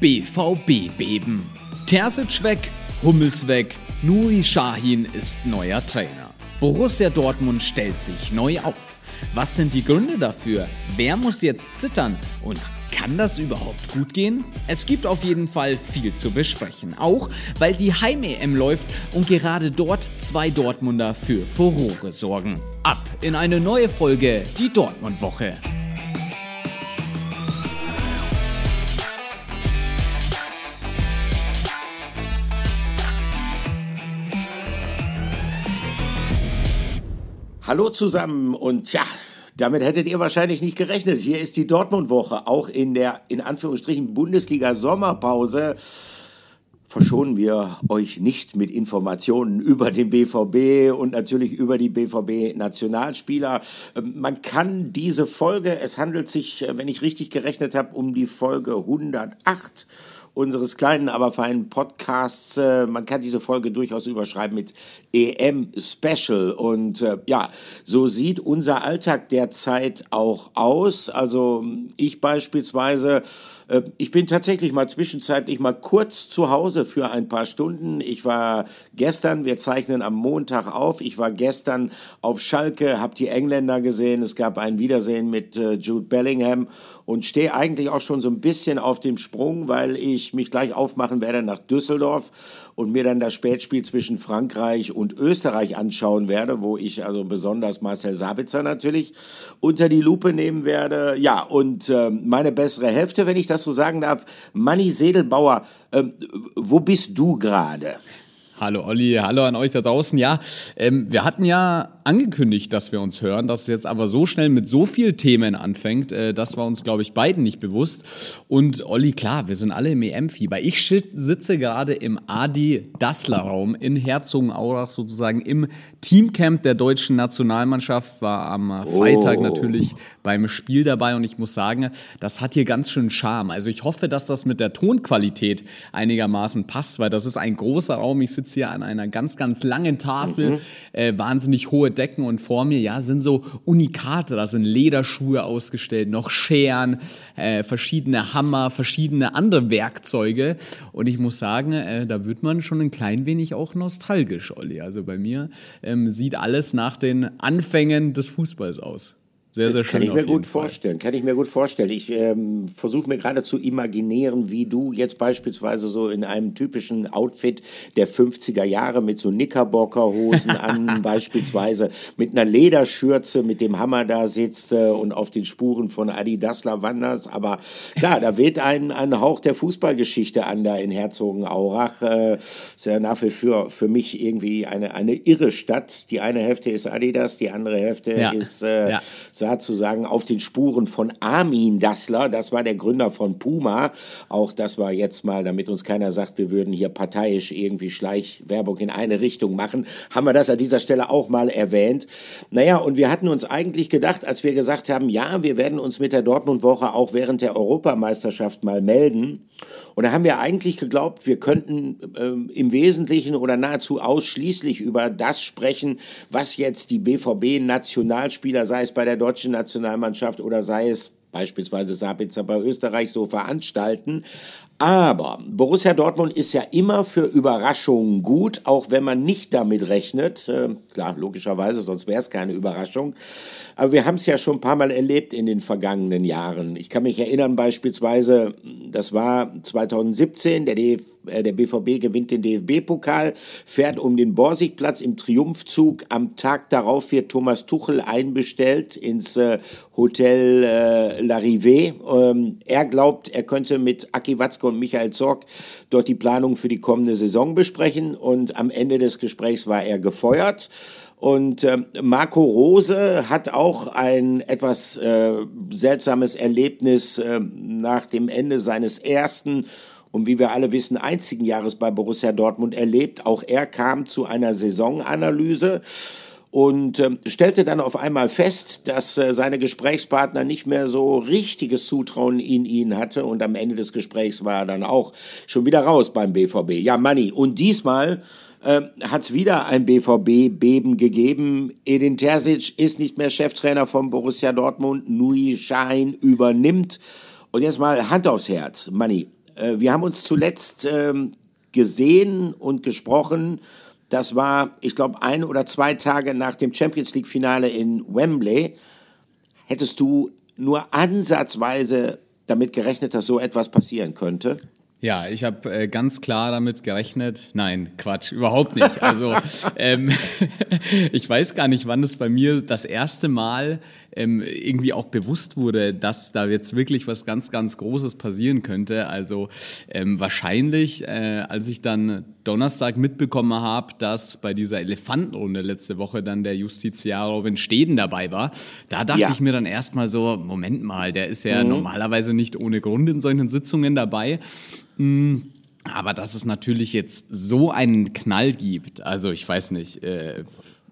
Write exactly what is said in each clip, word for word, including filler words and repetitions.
B V B-Beben. Terzic weg, Hummels weg, Nuri Sahin ist neuer Trainer. Borussia Dortmund stellt sich neu auf. Was sind die Gründe dafür? Wer muss jetzt zittern? Und kann das überhaupt gut gehen? Es gibt auf jeden Fall viel zu besprechen. Auch weil die Heim-E M läuft und gerade dort zwei Dortmunder für Furore sorgen. Ab in eine neue Folge, die Dortmund-Woche. Hallo zusammen und ja, damit hättet ihr wahrscheinlich nicht gerechnet. Hier ist die Dortmund-Woche, auch in der, in Anführungsstrichen, Bundesliga-Sommerpause. Verschonen wir euch nicht mit Informationen über den B V B und natürlich über die B V B-Nationalspieler. Man kann diese Folge, es handelt sich, wenn ich richtig gerechnet habe, um die Folge hundertacht unseres kleinen, aber feinen Podcasts. Man kann diese Folge durchaus überschreiben mit E M-Special. Und äh, ja, so sieht unser Alltag derzeit auch aus. Also ich beispielsweise, äh, ich bin tatsächlich mal zwischenzeitlich mal kurz zu Hause für ein paar Stunden. Ich war gestern, wir zeichnen am Montag auf, ich war gestern auf Schalke, habe die Engländer gesehen. Es gab ein Wiedersehen mit äh, Jude Bellingham und stehe eigentlich auch schon so ein bisschen auf dem Sprung, weil ich mich gleich aufmachen werde nach Düsseldorf und mir dann das Spätspiel zwischen Frankreich und Österreich anschauen werde, wo ich also besonders Marcel Sabitzer natürlich unter die Lupe nehmen werde. Ja, und äh, meine bessere Hälfte, wenn ich das so sagen darf, Manni Sedelbauer, äh, wo bist du gerade? Hallo Olli, hallo an euch da draußen. Ja, ähm, wir hatten ja angekündigt, dass wir uns hören, dass es jetzt aber so schnell mit so vielen Themen anfängt, äh, das war uns, glaube ich, beiden nicht bewusst. Und Olli, klar, wir sind alle im E M-Fieber. Ich shit, sitze gerade im Adi-Dassler-Raum in Herzogenaurach, sozusagen im Teamcamp der deutschen Nationalmannschaft, war am Freitag oh. natürlich beim Spiel dabei und ich muss sagen, das hat hier ganz schön Charme. Also ich hoffe, dass das mit der Tonqualität einigermaßen passt, weil das ist ein großer Raum. Ich sitze hier an einer ganz, ganz langen Tafel, mhm. äh, wahnsinnig hohe Decken und vor mir, ja, sind so Unikate, da sind Lederschuhe ausgestellt, noch Scheren, äh, verschiedene Hammer, verschiedene andere Werkzeuge und ich muss sagen, äh, da wird man schon ein klein wenig auch nostalgisch, Olli. Also bei mir ähm, sieht alles nach den Anfängen des Fußballs aus. Sehr, sehr das schön. Kann ich mir gut vorstellen. Kann ich mir gut vorstellen. Ich ähm, versuche mir gerade zu imaginieren, wie du jetzt beispielsweise so in einem typischen Outfit der fünfziger Jahre mit so Knickerbockerhosen an, beispielsweise mit einer Lederschürze, mit dem Hammer da sitzt äh, und auf den Spuren von Adi Dassler wanderst. Aber klar, da weht ein, ein Hauch der Fußballgeschichte an da in Herzogenaurach. Äh, ist ja nach wie vor für mich irgendwie eine, eine irre Stadt. Die eine Hälfte ist Adidas, die andere Hälfte ja. ist äh, ja. sozusagen auf den Spuren von Armin Dassler, das war der Gründer von Puma, auch das war jetzt mal, damit uns keiner sagt, wir würden hier parteiisch irgendwie Schleichwerbung in eine Richtung machen, haben wir das an dieser Stelle auch mal erwähnt. Naja, und wir hatten uns eigentlich gedacht, als wir gesagt haben, ja, wir werden uns mit der Dortmund-Woche auch während der Europameisterschaft mal melden, und da haben wir eigentlich geglaubt, wir könnten ähm, im Wesentlichen oder nahezu ausschließlich über das sprechen, was jetzt die B V B-Nationalspieler, sei es bei der deutschen Nationalmannschaft oder sei es beispielsweise Sabitzer bei Österreich, so veranstalten. Aber Borussia Dortmund ist ja immer für Überraschungen gut, auch wenn man nicht damit rechnet. Äh, klar, logischerweise, sonst wäre es keine Überraschung. Aber wir haben es ja schon ein paar Mal erlebt in den vergangenen Jahren. Ich kann mich erinnern beispielsweise, das war zweitausendsiebzehn, der, D F, äh, der B V B gewinnt den D F B-Pokal, fährt um den Borsigplatz im Triumphzug. Am Tag darauf wird Thomas Tuchel einbestellt ins äh, Hotel äh, L'Arrivée. Ähm, er glaubt, er könnte mit Aki Watzke und Michael Zorc dort die Planung für die kommende Saison besprechen und am Ende des Gesprächs war er gefeuert. Und äh, Marco Rose hat auch ein etwas äh, seltsames Erlebnis äh, nach dem Ende seines ersten und wie wir alle wissen, einzigen Jahres bei Borussia Dortmund erlebt. Auch er kam zu einer Saisonanalyse und äh, stellte dann auf einmal fest, dass äh, seine Gesprächspartner nicht mehr so richtiges Zutrauen in ihn hatte und am Ende des Gesprächs war er dann auch schon wieder raus beim B V B. Ja, Manni, und diesmal äh, hat es wieder ein B V B-Beben gegeben. Edin Terzic ist nicht mehr Cheftrainer von Borussia Dortmund, Nuri Sahin übernimmt. Und jetzt mal Hand aufs Herz, Manni. Äh, wir haben uns zuletzt ähm, gesehen und gesprochen. Das war, ich glaube, ein oder zwei Tage nach dem Champions-League-Finale in Wembley. Hättest du nur ansatzweise damit gerechnet, dass so etwas passieren könnte? Ja, ich habe äh, ganz klar damit gerechnet. Nein, Quatsch, überhaupt nicht. Also ähm, ich weiß gar nicht, wann es bei mir das erste Mal ähm, irgendwie auch bewusst wurde, dass da jetzt wirklich was ganz, ganz Großes passieren könnte. Also ähm, wahrscheinlich, äh, als ich dann Donnerstag mitbekommen habe, dass bei dieser Elefantenrunde letzte Woche dann der Justiziar Robin Steden dabei war, da dachte ja. ich mir dann erstmal so, Moment mal, der ist ja mhm. normalerweise nicht ohne Grund in solchen Sitzungen dabei. Aber dass es natürlich jetzt so einen Knall gibt, also ich weiß nicht, äh,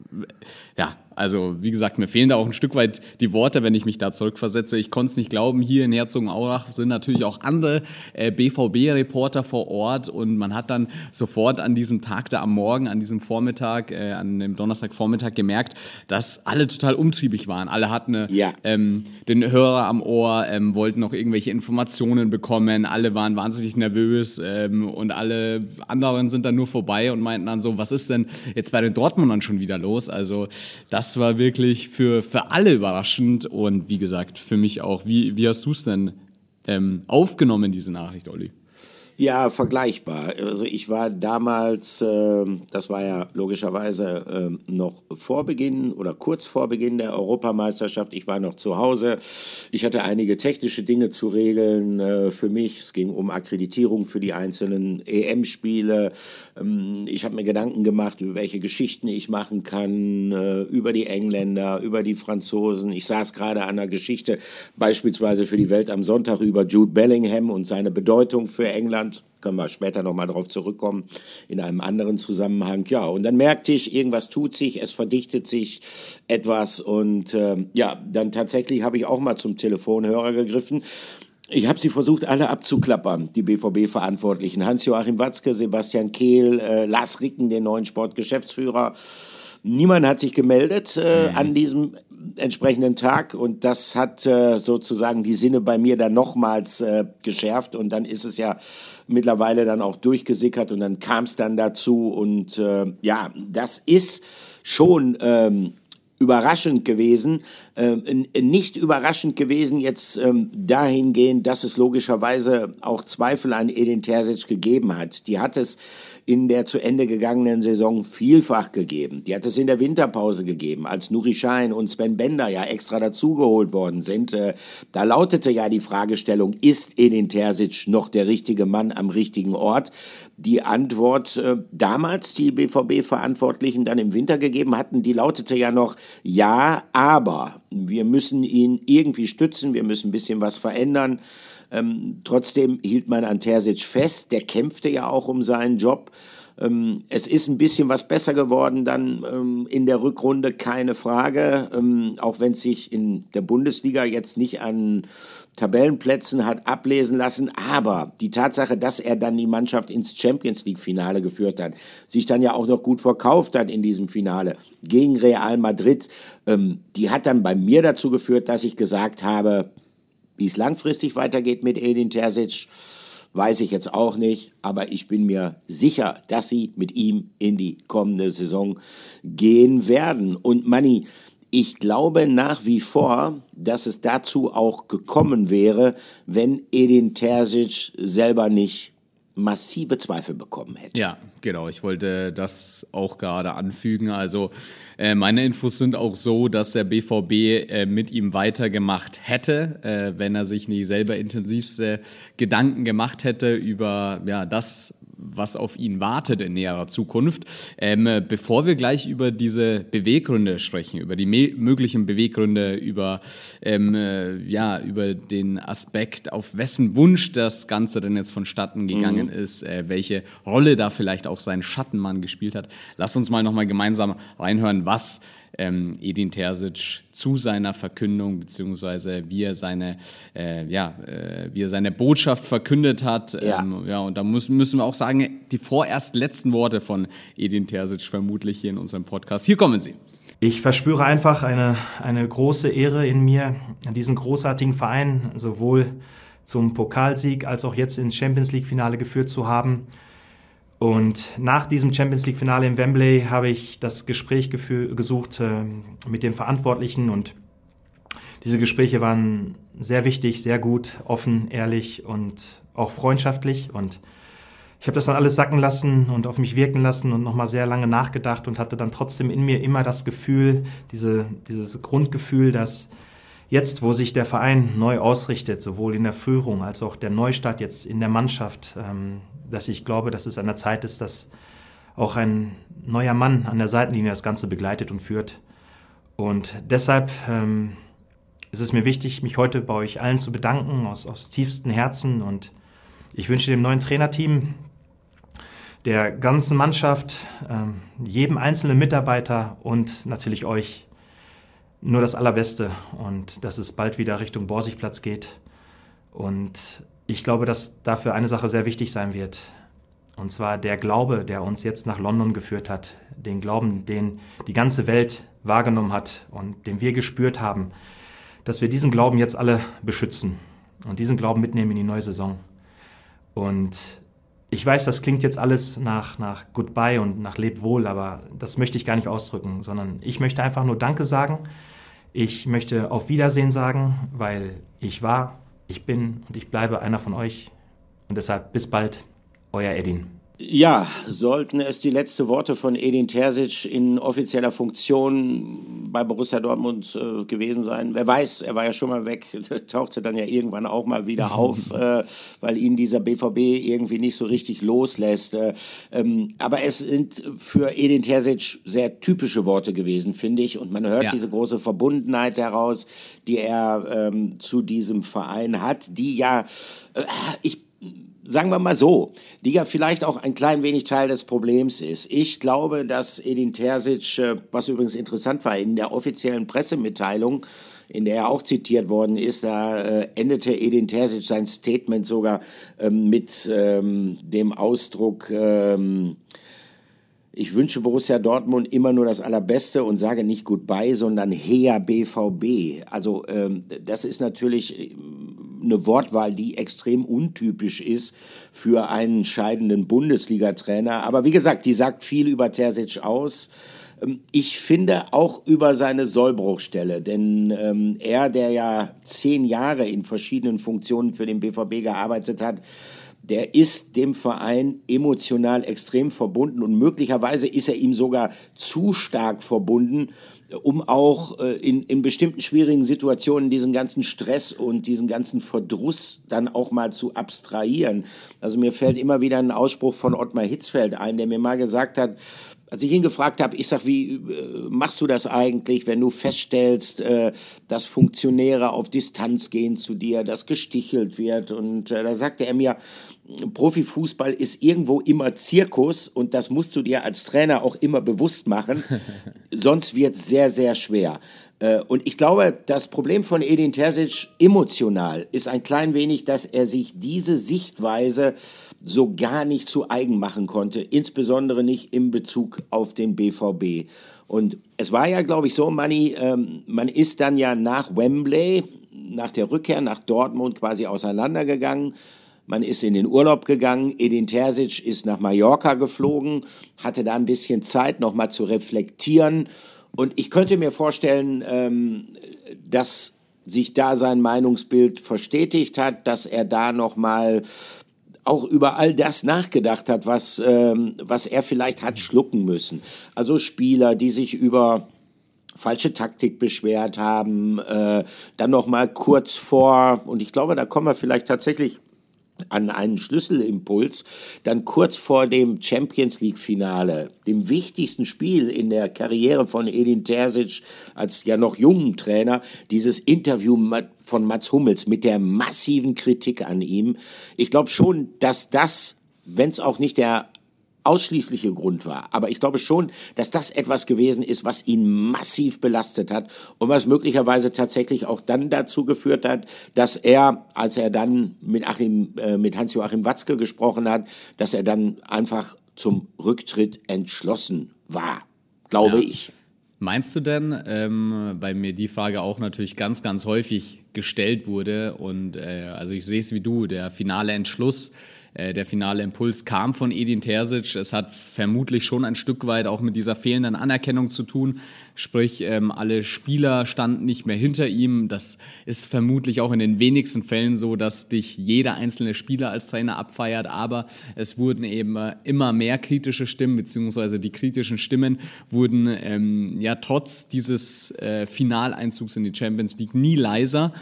ja, also wie gesagt, mir fehlen da auch ein Stück weit die Worte, wenn ich mich da zurückversetze. Ich konnte es nicht glauben, hier in Herzogenaurach sind natürlich auch andere äh, B V B-Reporter vor Ort und man hat dann sofort an diesem Tag da am Morgen, an diesem Vormittag, äh, an dem Donnerstagvormittag gemerkt, dass alle total umtriebig waren. Alle hatten äh, ja. ähm, den Hörer am Ohr, ähm, wollten noch irgendwelche Informationen bekommen, alle waren wahnsinnig nervös ähm, und alle anderen sind dann nur vorbei und meinten dann so, was ist denn jetzt bei den Dortmundern schon wieder los? Also das Das war wirklich für, für alle überraschend und wie gesagt, für mich auch. Wie, wie hast du es denn ähm, aufgenommen, diese Nachricht, Olli? Ja, vergleichbar. Also ich war damals, äh, das war ja logischerweise äh, noch vor Beginn oder kurz vor Beginn der Europameisterschaft. Ich war noch zu Hause. Ich hatte einige technische Dinge zu regeln äh, für mich. Es ging um Akkreditierung für die einzelnen E M-Spiele. Ähm, ich habe mir Gedanken gemacht, über welche Geschichten ich machen kann, äh, über die Engländer, über die Franzosen. Ich saß gerade an einer Geschichte, beispielsweise für die Welt am Sonntag, über Jude Bellingham und seine Bedeutung für England. Können wir später nochmal drauf zurückkommen, in einem anderen Zusammenhang. Ja, und dann merkte ich, irgendwas tut sich, es verdichtet sich etwas und äh, ja, dann tatsächlich habe ich auch mal zum Telefonhörer gegriffen. Ich habe sie versucht, alle abzuklappern, die B V B-Verantwortlichen. Hans-Joachim Watzke, Sebastian Kehl, äh, Lars Ricken, den neuen Sportgeschäftsführer. Niemand hat sich gemeldet äh, mhm. an diesem entsprechenden Tag und das hat äh, sozusagen die Sinne bei mir dann nochmals äh, geschärft und dann ist es ja mittlerweile dann auch durchgesickert und dann kam es dann dazu und äh, ja, das ist schon ähm, überraschend gewesen, äh, nicht überraschend gewesen jetzt ähm, dahingehend, dass es logischerweise auch Zweifel an Edin Terzic gegeben hat. Die hat es in der zu Ende gegangenen Saison vielfach gegeben. Die hat es in der Winterpause gegeben, als Nuri Sahin und Sven Bender ja extra dazugeholt worden sind. Äh, da lautete ja die Fragestellung, ist Edin Terzic noch der richtige Mann am richtigen Ort? Die Antwort äh, damals, die B V B-Verantwortlichen dann im Winter gegeben hatten, die lautete ja noch, ja, aber wir müssen ihn irgendwie stützen, wir müssen ein bisschen was verändern. Ähm, trotzdem hielt man an Terzic fest, der kämpfte ja auch um seinen Job. Ähm, es ist ein bisschen was besser geworden dann ähm, in der Rückrunde, keine Frage, ähm, auch wenn es sich in der Bundesliga jetzt nicht an Tabellenplätzen hat ablesen lassen, aber die Tatsache, dass er dann die Mannschaft ins Champions-League-Finale geführt hat, sich dann ja auch noch gut verkauft hat in diesem Finale gegen Real Madrid, ähm, die hat dann bei mir dazu geführt, dass ich gesagt habe, wie es langfristig weitergeht mit Edin Terzic, weiß ich jetzt auch nicht, aber ich bin mir sicher, dass sie mit ihm in die kommende Saison gehen werden. Und Manni, ich glaube nach wie vor, dass es dazu auch gekommen wäre, wenn Edin Terzic selber nicht massive Zweifel bekommen hätte. Ja, genau. Ich wollte das auch gerade anfügen. Also äh, meine Infos sind auch so, dass der B V B äh, mit ihm weitergemacht hätte, äh, wenn er sich nicht selber intensivste Gedanken gemacht hätte über ja das, was auf ihn wartet in näherer Zukunft. Ähm, bevor wir gleich über diese Beweggründe sprechen, über die me- möglichen Beweggründe, über, ähm, äh, ja, über den Aspekt, auf wessen Wunsch das Ganze denn jetzt vonstatten gegangen mhm. ist, äh, welche Rolle da vielleicht auch sein Schattenmann gespielt hat. Lass uns mal nochmal gemeinsam reinhören, was Ähm, Edin Terzic zu seiner Verkündung beziehungsweise wie er seine äh, ja äh, wie er seine Botschaft verkündet hat ja, ähm, ja und da müssen müssen wir auch sagen, die vorerst letzten Worte von Edin Terzic vermutlich hier in unserem Podcast. Hier kommen sie. Ich verspüre einfach eine eine große Ehre in mir, diesen großartigen Verein sowohl zum Pokalsieg als auch jetzt ins Champions-League-Finale geführt zu haben. Und nach diesem Champions-League-Finale in Wembley habe ich das Gespräch gefü- gesucht äh, mit dem Verantwortlichen, und diese Gespräche waren sehr wichtig, sehr gut, offen, ehrlich und auch freundschaftlich. Und ich habe das dann alles sacken lassen und auf mich wirken lassen und nochmal sehr lange nachgedacht und hatte dann trotzdem in mir immer das Gefühl, diese, dieses Grundgefühl, dass jetzt, wo sich der Verein neu ausrichtet, sowohl in der Führung als auch der Neustart jetzt in der Mannschaft, ähm, dass ich glaube, dass es an der Zeit ist, dass auch ein neuer Mann an der Seitenlinie das Ganze begleitet und führt. Und deshalb ähm, ist es mir wichtig, mich heute bei euch allen zu bedanken, aus, aus tiefstem Herzen. Und ich wünsche dem neuen Trainerteam, der ganzen Mannschaft, ähm, jedem einzelnen Mitarbeiter und natürlich euch nur das Allerbeste und dass es bald wieder Richtung Borsigplatz geht. Und ich glaube, dass dafür eine Sache sehr wichtig sein wird. Und zwar der Glaube, der uns jetzt nach London geführt hat. Den Glauben, den die ganze Welt wahrgenommen hat und den wir gespürt haben. Dass wir diesen Glauben jetzt alle beschützen und diesen Glauben mitnehmen in die neue Saison. Und ich weiß, das klingt jetzt alles nach, nach Goodbye und nach Leb wohl, aber das möchte ich gar nicht ausdrücken, sondern ich möchte einfach nur Danke sagen. Ich möchte auf Wiedersehen sagen, weil ich war, ich bin und ich bleibe einer von euch. Und deshalb bis bald, euer Edin. Ja, sollten es die letzten Worte von Edin Terzic in offizieller Funktion bei Borussia Dortmund äh, gewesen sein. Wer weiß, er war ja schon mal weg, tauchte dann ja irgendwann auch mal wieder auf, äh, weil ihn dieser B V B irgendwie nicht so richtig loslässt. Äh, ähm, aber es sind für Edin Terzic sehr typische Worte gewesen, finde ich. Und man hört ja diese große Verbundenheit heraus, die er ähm, zu diesem Verein hat, die ja, äh, ich sagen wir mal so, die ja vielleicht auch ein klein wenig Teil des Problems ist. Ich glaube, dass Edin Terzic, was übrigens interessant war, in der offiziellen Pressemitteilung, in der er auch zitiert worden ist, da äh, endete Edin Terzic sein Statement sogar ähm, mit ähm, dem Ausdruck, ähm, ich wünsche Borussia Dortmund immer nur das Allerbeste und sage nicht Goodbye, sondern Her B V B. Also ähm, das ist natürlich eine Wortwahl, die extrem untypisch ist für einen scheidenden Bundesliga-Trainer. Aber wie gesagt, die sagt viel über Terzic aus. Ich finde auch über seine Sollbruchstelle, denn ähm, er, der ja zehn Jahre in verschiedenen Funktionen für den B V B gearbeitet hat, der ist dem Verein emotional extrem verbunden und möglicherweise ist er ihm sogar zu stark verbunden, um auch äh, in, in bestimmten schwierigen Situationen diesen ganzen Stress und diesen ganzen Verdruss dann auch mal zu abstrahieren. Also mir fällt immer wieder ein Ausspruch von Ottmar Hitzfeld ein, der mir mal gesagt hat, als ich ihn gefragt habe, ich sag, wie äh, machst du das eigentlich, wenn du feststellst, äh, dass Funktionäre auf Distanz gehen zu dir, dass gestichelt wird? Und äh, da sagte er mir, Profifußball ist irgendwo immer Zirkus und das musst du dir als Trainer auch immer bewusst machen, sonst wird es sehr, sehr schwer. Und ich glaube, das Problem von Edin Terzic emotional ist ein klein wenig, dass er sich diese Sichtweise so gar nicht zu eigen machen konnte, insbesondere nicht in Bezug auf den B V B. Und es war ja, glaube ich, so, Manni, ähm, man ist dann ja nach Wembley, nach der Rückkehr nach Dortmund quasi auseinandergegangen. Man ist in den Urlaub gegangen, Edin Terzic ist nach Mallorca geflogen, hatte da ein bisschen Zeit, nochmal zu reflektieren. Und ich könnte mir vorstellen, ähm, dass sich da sein Meinungsbild verstetigt hat, dass er da nochmal auch über all das nachgedacht hat, was, ähm, was er vielleicht hat schlucken müssen. Also Spieler, die sich über falsche Taktik beschwert haben, äh, dann nochmal kurz vor, und ich glaube, da kommen wir vielleicht tatsächlich an einen Schlüsselimpuls, dann kurz vor dem Champions-League-Finale, dem wichtigsten Spiel in der Karriere von Edin Terzic als ja noch jungen Trainer, dieses Interview von Mats Hummels mit der massiven Kritik an ihm. Ich glaube schon, dass das, wenn es auch nicht der ausschließliche Grund war. Aber ich glaube schon, dass das etwas gewesen ist, was ihn massiv belastet hat und was möglicherweise tatsächlich auch dann dazu geführt hat, dass er, als er dann mit, Achim, äh, mit Hans-Joachim Watzke gesprochen hat, dass er dann einfach zum Rücktritt entschlossen war, glaube ja. ich. Meinst du denn, ähm, bei mir die Frage auch natürlich ganz, ganz häufig gestellt wurde. Und äh, also ich sehe es wie du, der finale Entschluss, äh, der finale Impuls kam von Edin Terzic. Es hat vermutlich schon ein Stück weit auch mit dieser fehlenden Anerkennung zu tun. Sprich, ähm, alle Spieler standen nicht mehr hinter ihm. Das ist vermutlich auch in den wenigsten Fällen so, dass dich jeder einzelne Spieler als Trainer abfeiert. Aber es wurden eben immer mehr kritische Stimmen, beziehungsweise die kritischen Stimmen wurden ähm, ja trotz dieses äh, Finaleinzugs in die Champions League nie leiser.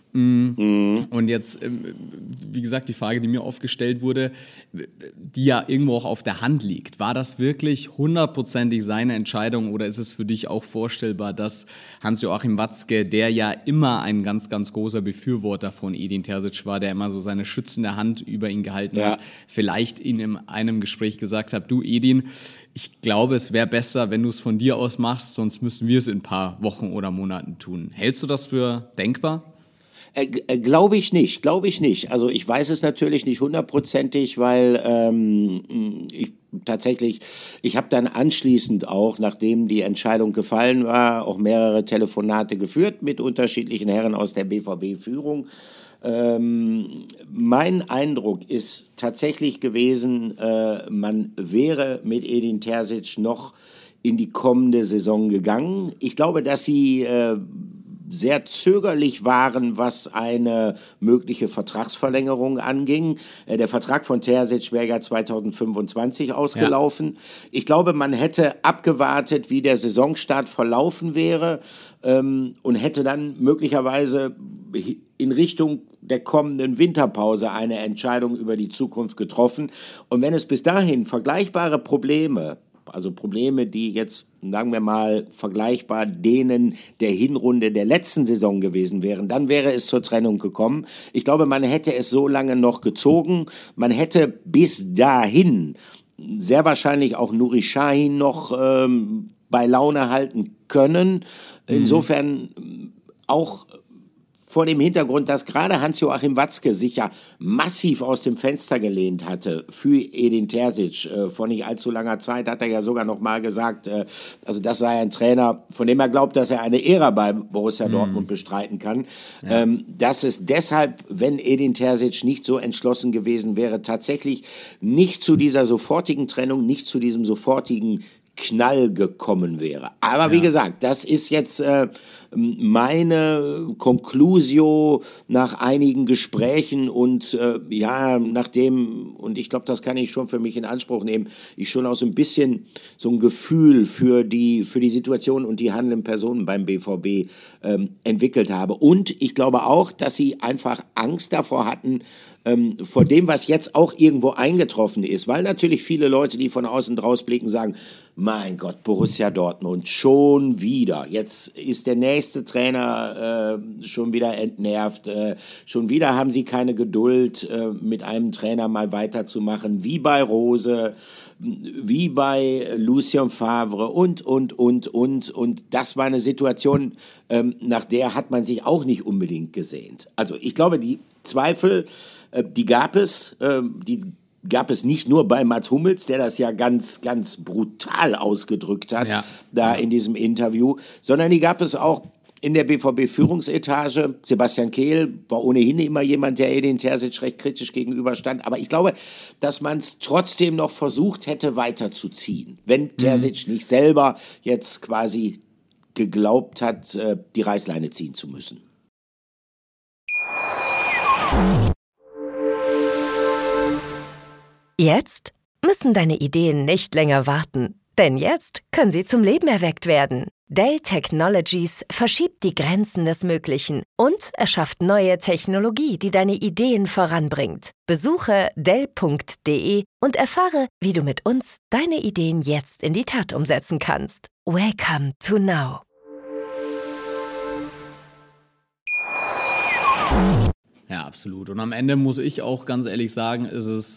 Mhm. Und jetzt, wie gesagt, die Frage, die mir oft gestellt wurde, die ja irgendwo auch auf der Hand liegt. War das wirklich hundertprozentig seine Entscheidung oder ist es für dich auch vorstellbar, dass Hans-Joachim Watzke, der ja immer ein ganz, ganz großer Befürworter von Edin Terzic war, der immer so seine schützende Hand über ihn gehalten ja. hat, vielleicht ihn in einem Gespräch gesagt hat, du Edin, ich glaube, es wäre besser, wenn du es von dir aus machst, sonst müssen wir es in ein paar Wochen oder Monaten tun. Hältst du das für denkbar? Äh, äh, glaube ich nicht, glaube ich nicht. Also ich weiß es natürlich nicht hundertprozentig, weil ähm, ich tatsächlich, ich habe dann anschließend auch, nachdem die Entscheidung gefallen war, auch mehrere Telefonate geführt mit unterschiedlichen Herren aus der B V B-Führung. Ähm, mein Eindruck ist tatsächlich gewesen, äh, man wäre mit Edin Terzic noch in die kommende Saison gegangen. Ich glaube, dass sie äh, sehr zögerlich waren, was eine mögliche Vertragsverlängerung anging. Der Vertrag von Terzic wäre ja zwanzig fünfundzwanzig ausgelaufen. Ja. Ich glaube, man hätte abgewartet, wie der Saisonstart verlaufen wäre ähm, und hätte dann möglicherweise in Richtung der kommenden Winterpause eine Entscheidung über die Zukunft getroffen. Und wenn es bis dahin vergleichbare Probleme, also Probleme, die jetzt, sagen wir mal, vergleichbar denen der Hinrunde der letzten Saison gewesen wären, dann wäre es zur Trennung gekommen. Ich glaube, man hätte es so lange noch gezogen. Man hätte bis dahin sehr wahrscheinlich auch Nuri Sahin noch ähm, bei Laune halten können. Insofern auch vor dem Hintergrund, dass gerade Hans-Joachim Watzke sich ja massiv aus dem Fenster gelehnt hatte für Edin Terzic. Äh, vor nicht allzu langer Zeit hat er ja sogar noch mal gesagt, äh, also das sei ein Trainer, von dem er glaubt, dass er eine Ära bei Borussia mhm. Dortmund bestreiten kann. Ja. Ähm, dass es deshalb, wenn Edin Terzic nicht so entschlossen gewesen wäre, tatsächlich nicht zu dieser sofortigen Trennung, nicht zu diesem sofortigen Knall gekommen wäre. Aber wie ja. gesagt, das ist jetzt äh, meine Conclusio nach einigen Gesprächen und äh, ja, nachdem, und ich glaube, das kann ich schon für mich in Anspruch nehmen, ich schon auch so ein bisschen so ein Gefühl für die, für die Situation und die handelnden Personen beim B V B ähm, entwickelt habe. Und ich glaube auch, dass sie einfach Angst davor hatten, ähm, vor dem, was jetzt auch irgendwo eingetroffen ist, weil natürlich viele Leute, die von außen draus blicken, sagen, mein Gott, Borussia Dortmund, schon wieder. Jetzt ist der nächste Trainer äh, schon wieder entnervt. Äh, schon wieder haben sie keine Geduld, äh, mit einem Trainer mal weiterzumachen, wie bei Rose, wie bei Lucien Favre und, und, und, und. Und das war eine Situation, ähm, nach der hat man sich auch nicht unbedingt gesehnt. Also ich glaube, die Zweifel, äh, die gab es, äh, die gab es nicht nur bei Mats Hummels, der das ja ganz, ganz brutal ausgedrückt hat, ja. da in diesem Interview, sondern die gab es auch in der B V B-Führungsetage. Sebastian Kehl war ohnehin immer jemand, der Edin Terzic recht kritisch gegenüberstand. Aber ich glaube, dass man es trotzdem noch versucht hätte, weiterzuziehen, wenn Terzic mhm. nicht selber jetzt quasi geglaubt hat, die Reißleine ziehen zu müssen. Jetzt müssen deine Ideen nicht länger warten, denn jetzt können sie zum Leben erweckt werden. Dell Technologies verschiebt die Grenzen des Möglichen und erschafft neue Technologie, die deine Ideen voranbringt. Besuche dell punkt de und erfahre, wie du mit uns deine Ideen jetzt in die Tat umsetzen kannst. Welcome to now. Ja, absolut. Und am Ende muss ich auch ganz ehrlich sagen, ist es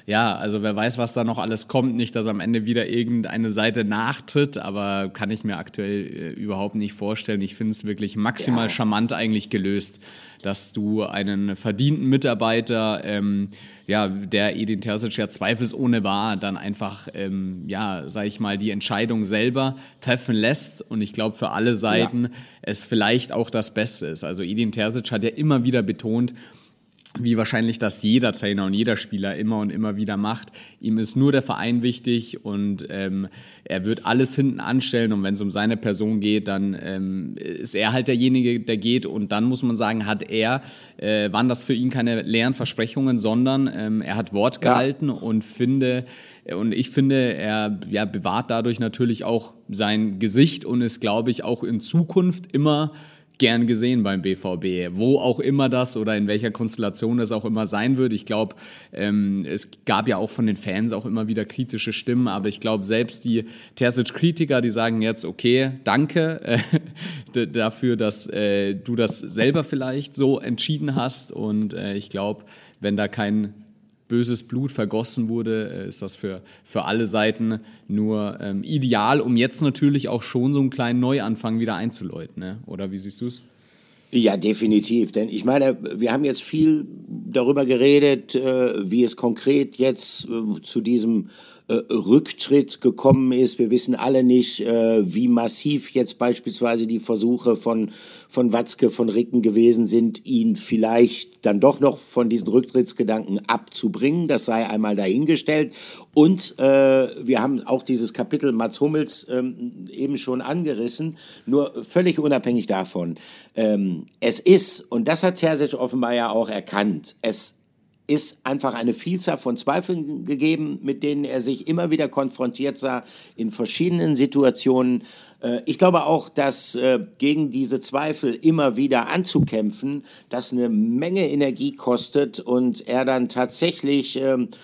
ja, also wer weiß, was da noch alles kommt. Nicht, dass am Ende wieder irgendeine Seite nachtritt, aber kann ich mir aktuell äh, überhaupt nicht vorstellen. Ich finde es wirklich maximal ja. charmant eigentlich gelöst, dass du einen verdienten Mitarbeiter, ähm, ja, der Edin Terzic ja zweifelsohne war, dann einfach, ähm, ja, sag ich mal, die Entscheidung selber treffen lässt. Und ich glaube, für alle Seiten ja. es vielleicht auch das Beste ist. Also Edin Terzic hat ja immer wieder betont, wie wahrscheinlich das jeder Trainer und jeder Spieler immer und immer wieder macht. Ihm ist nur der Verein wichtig und ähm, er wird alles hinten anstellen und wenn es um seine Person geht, dann ähm, ist er halt derjenige, der geht und dann muss man sagen, hat er, äh, waren das für ihn keine leeren Versprechungen, sondern ähm, er hat Wort gehalten ja. und finde, und ich finde, er ja, bewahrt dadurch natürlich auch sein Gesicht und ist, glaube ich, auch in Zukunft immer gern gesehen beim B V B, wo auch immer das oder in welcher Konstellation das auch immer sein wird. Ich glaube, ähm, es gab ja auch von den Fans auch immer wieder kritische Stimmen, aber ich glaube, selbst die Terzic-Kritiker, die sagen jetzt, okay, danke äh, d- dafür, dass äh, du das selber vielleicht so entschieden hast und äh, ich glaube, wenn da kein böses Blut vergossen wurde, ist das für, für alle Seiten nur ähm, ideal, um jetzt natürlich auch schon so einen kleinen Neuanfang wieder einzuläuten, ne? Oder wie siehst du es? Ja, definitiv. Denn ich meine, wir haben jetzt viel darüber geredet, äh, wie es konkret jetzt äh, zu diesem äh, Rücktritt gekommen ist. Wir wissen alle nicht, äh, wie massiv jetzt beispielsweise die Versuche von, von Watzke, von Ricken gewesen sind, ihn vielleicht dann doch noch von diesen Rücktrittsgedanken abzubringen. Das sei einmal dahingestellt. Und äh, wir haben auch dieses Kapitel Mats Hummels ähm, eben schon angerissen, nur völlig unabhängig davon. Ähm, es ist, und das hat Terzic offenbar ja auch erkannt, es ist einfach eine Vielzahl von Zweifeln gegeben, mit denen er sich immer wieder konfrontiert sah in verschiedenen Situationen. Ich glaube auch, dass gegen diese Zweifel immer wieder anzukämpfen, das eine Menge Energie kostet und er dann tatsächlich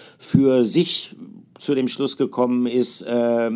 für sich zu dem Schluss gekommen ist,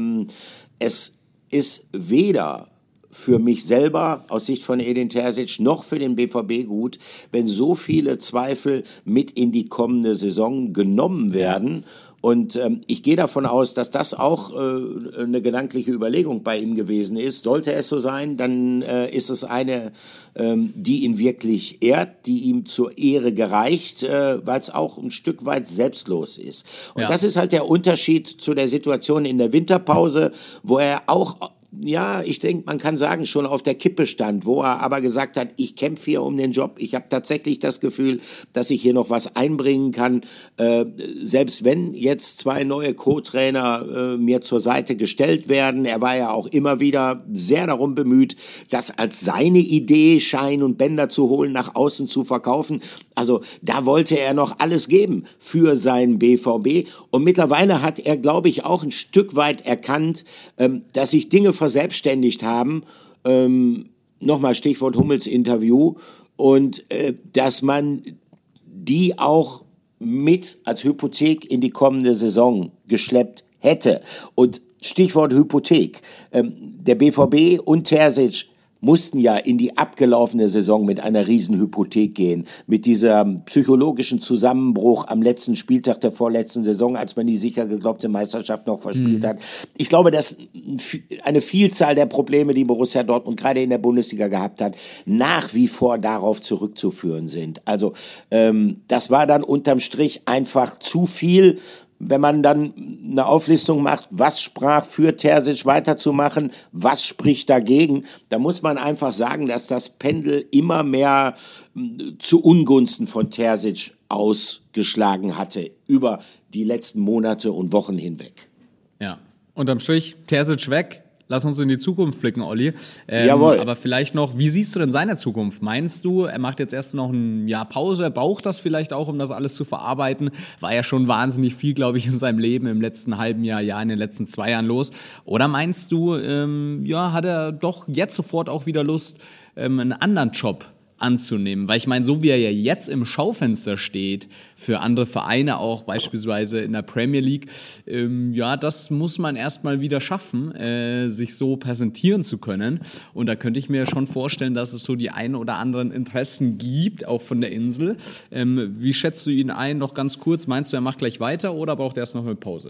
es ist weder für mich selber aus Sicht von Edin Terzic noch für den B V B gut, wenn so viele Zweifel mit in die kommende Saison genommen werden. Und ähm, ich gehe davon aus, dass das auch äh, eine gedankliche Überlegung bei ihm gewesen ist. Sollte es so sein, dann äh, ist es eine, ähm, die ihn wirklich ehrt, die ihm zur Ehre gereicht, äh, weil es auch ein Stück weit selbstlos ist. Und ja. das ist halt der Unterschied zu der Situation in der Winterpause, wo er auch ja, ich denke, man kann sagen, schon auf der Kippe stand, wo er aber gesagt hat, ich kämpfe hier um den Job. Ich habe tatsächlich das Gefühl, dass ich hier noch was einbringen kann. Äh, selbst wenn jetzt zwei neue Co-Trainer äh, mir zur Seite gestellt werden. Er war ja auch immer wieder sehr darum bemüht, das als seine Idee, Schein und Bänder zu holen, nach außen zu verkaufen. Also da wollte er noch alles geben für seinen B V B. Und mittlerweile hat er, glaube ich, auch ein Stück weit erkannt, ähm, dass sich Dinge verselbstständigt haben, ähm, nochmal Stichwort Hummels-Interview, und äh, dass man die auch mit als Hypothek in die kommende Saison geschleppt hätte. Und Stichwort Hypothek, ähm, der B V B und Terzic mussten ja in die abgelaufene Saison mit einer Riesenhypothek gehen, mit diesem psychologischen Zusammenbruch am letzten Spieltag der vorletzten Saison, als man die sicher geglaubte Meisterschaft noch verspielt mhm. hat. Ich glaube, dass eine Vielzahl der Probleme, die Borussia Dortmund gerade in der Bundesliga gehabt hat, nach wie vor darauf zurückzuführen sind. Also ähm, das war dann unterm Strich einfach zu viel. Wenn man dann eine Auflistung macht, was sprach für Terzic weiterzumachen, was spricht dagegen, da muss man einfach sagen, dass das Pendel immer mehr zu Ungunsten von Terzic ausgeschlagen hatte über die letzten Monate und Wochen hinweg. Ja, unterm Strich Terzic weg. Lass uns in die Zukunft blicken, Olli. Ähm, Jawohl. Aber vielleicht noch, wie siehst du denn seine Zukunft? Meinst du, er macht jetzt erst noch ein Jahr Pause, er braucht das vielleicht auch, um das alles zu verarbeiten? War ja schon wahnsinnig viel, glaube ich, in seinem Leben im letzten halben Jahr, Jahr, in den letzten zwei Jahren los. Oder meinst du, ähm, ja, hat er doch jetzt sofort auch wieder Lust, ähm, einen anderen Job anzunehmen. Weil ich meine, so wie er ja jetzt im Schaufenster steht, für andere Vereine auch, beispielsweise in der Premier League, ähm, ja, das muss man erstmal wieder schaffen, äh, sich so präsentieren zu können. Und da könnte ich mir schon vorstellen, dass es so die ein oder anderen Interessen gibt, auch von der Insel. Ähm, wie schätzt du ihn ein? Noch ganz kurz, meinst du, er macht gleich weiter oder braucht er erst noch eine Pause?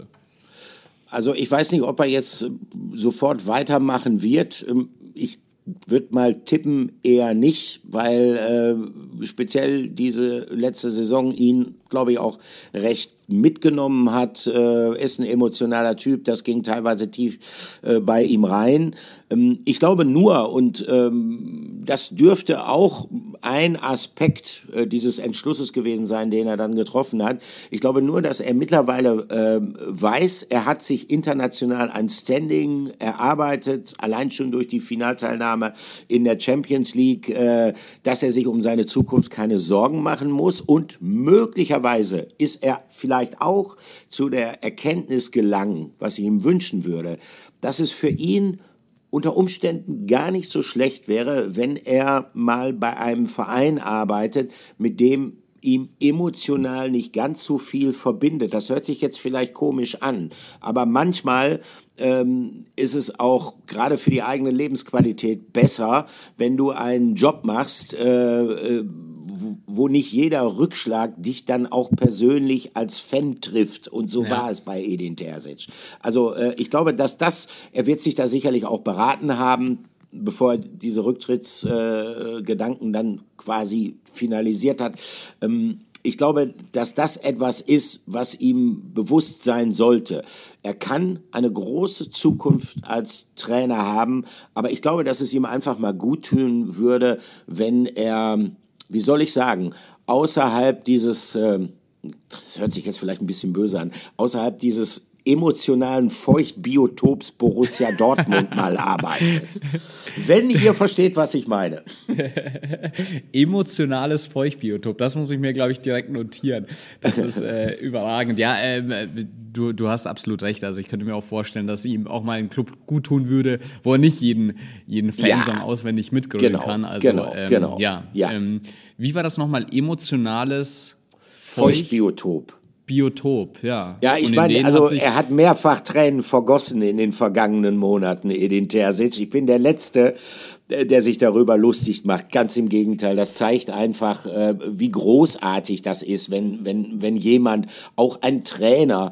Also ich weiß nicht, ob er jetzt sofort weitermachen wird. Ich würde mal tippen, eher nicht, weil äh, speziell diese letzte Saison ihn, glaube ich, auch recht mitgenommen hat. Äh, ist ein emotionaler Typ, das ging teilweise tief äh, bei ihm rein. Ähm, ich glaube nur, und ähm, das dürfte auch ein Aspekt äh, dieses Entschlusses gewesen sein, den er dann getroffen hat. Ich glaube nur, dass er mittlerweile äh, weiß, er hat sich international ein Standing erarbeitet, allein schon durch die Finalteilnahme in der Champions League, äh, dass er sich um seine Zukunft keine Sorgen machen muss, und möglicherweise ist er vielleicht auch zu der Erkenntnis gelangen, was ich ihm wünschen würde, dass es für ihn unter Umständen gar nicht so schlecht wäre, wenn er mal bei einem Verein arbeitet, mit dem ihm emotional nicht ganz so viel verbindet. Das hört sich jetzt vielleicht komisch an, aber manchmal ähm, ist es auch gerade für die eigene Lebensqualität besser, wenn du einen Job machst, äh, wo nicht jeder Rückschlag dich dann auch persönlich als Fan trifft. Und so ja. war es bei Edin Terzic. Also äh, ich glaube, dass das, er wird sich da sicherlich auch beraten haben, bevor er diese Rücktrittsgedanken äh, dann quasi finalisiert hat. Ähm, ich glaube, dass das etwas ist, was ihm bewusst sein sollte. Er kann eine große Zukunft als Trainer haben, aber ich glaube, dass es ihm einfach mal gut tun würde, wenn er, wie soll ich sagen, außerhalb dieses, äh, das hört sich jetzt vielleicht ein bisschen böse an, außerhalb dieses emotionalen Feuchtbiotops Borussia Dortmund mal arbeitet. Wenn ihr versteht, was ich meine. Emotionales Feuchtbiotop, das muss ich mir, glaube ich, direkt notieren. Das ist äh, überragend. Ja, äh, du, du hast absolut recht. Also ich könnte mir auch vorstellen, dass ihm auch mal ein Club gut tun würde, wo er nicht jeden, jeden Fansong ja, auswendig mitgrölen genau, kann. Also, genau, ähm, genau. Ja, ja. Ähm, wie war das nochmal? Emotionales Feuchtbiotop. Biotop, ja. Ja, ich meine, also hat er hat mehrfach Tränen vergossen in den vergangenen Monaten, Edin Terzic. Ich bin der Letzte, der sich darüber lustig macht. Ganz im Gegenteil, das zeigt einfach, wie großartig das ist, wenn, wenn, wenn jemand, auch ein Trainer,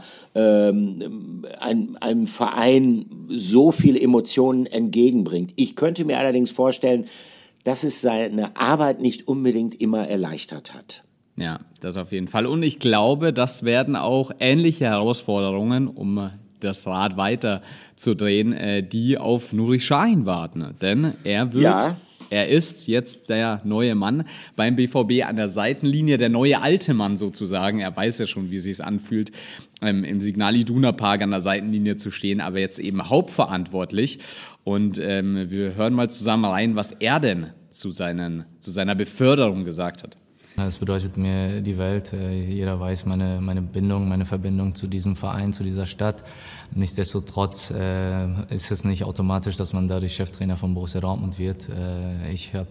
ähm, ein, einem Verein so viel Emotionen entgegenbringt. Ich könnte mir allerdings vorstellen, dass es seine Arbeit nicht unbedingt immer erleichtert hat. Ja, das auf jeden Fall. Und ich glaube, das werden auch ähnliche Herausforderungen, um das Rad weiter zu drehen, die auf Nuri Sahin warten. Denn er wird, ja. er ist jetzt der neue Mann beim B V B an der Seitenlinie, der neue alte Mann sozusagen. Er weiß ja schon, wie es sich anfühlt, im Signal Iduna Park an der Seitenlinie zu stehen, aber jetzt eben hauptverantwortlich. Und ähm, wir hören mal zusammen rein, was er denn zu, seinen, zu seiner Beförderung gesagt hat. Es bedeutet mir die Welt. Jeder weiß meine, meine Bindung, meine Verbindung zu diesem Verein, zu dieser Stadt. Nichtsdestotrotz äh, ist es nicht automatisch, dass man dadurch Cheftrainer von Borussia Dortmund wird. Äh, ich habe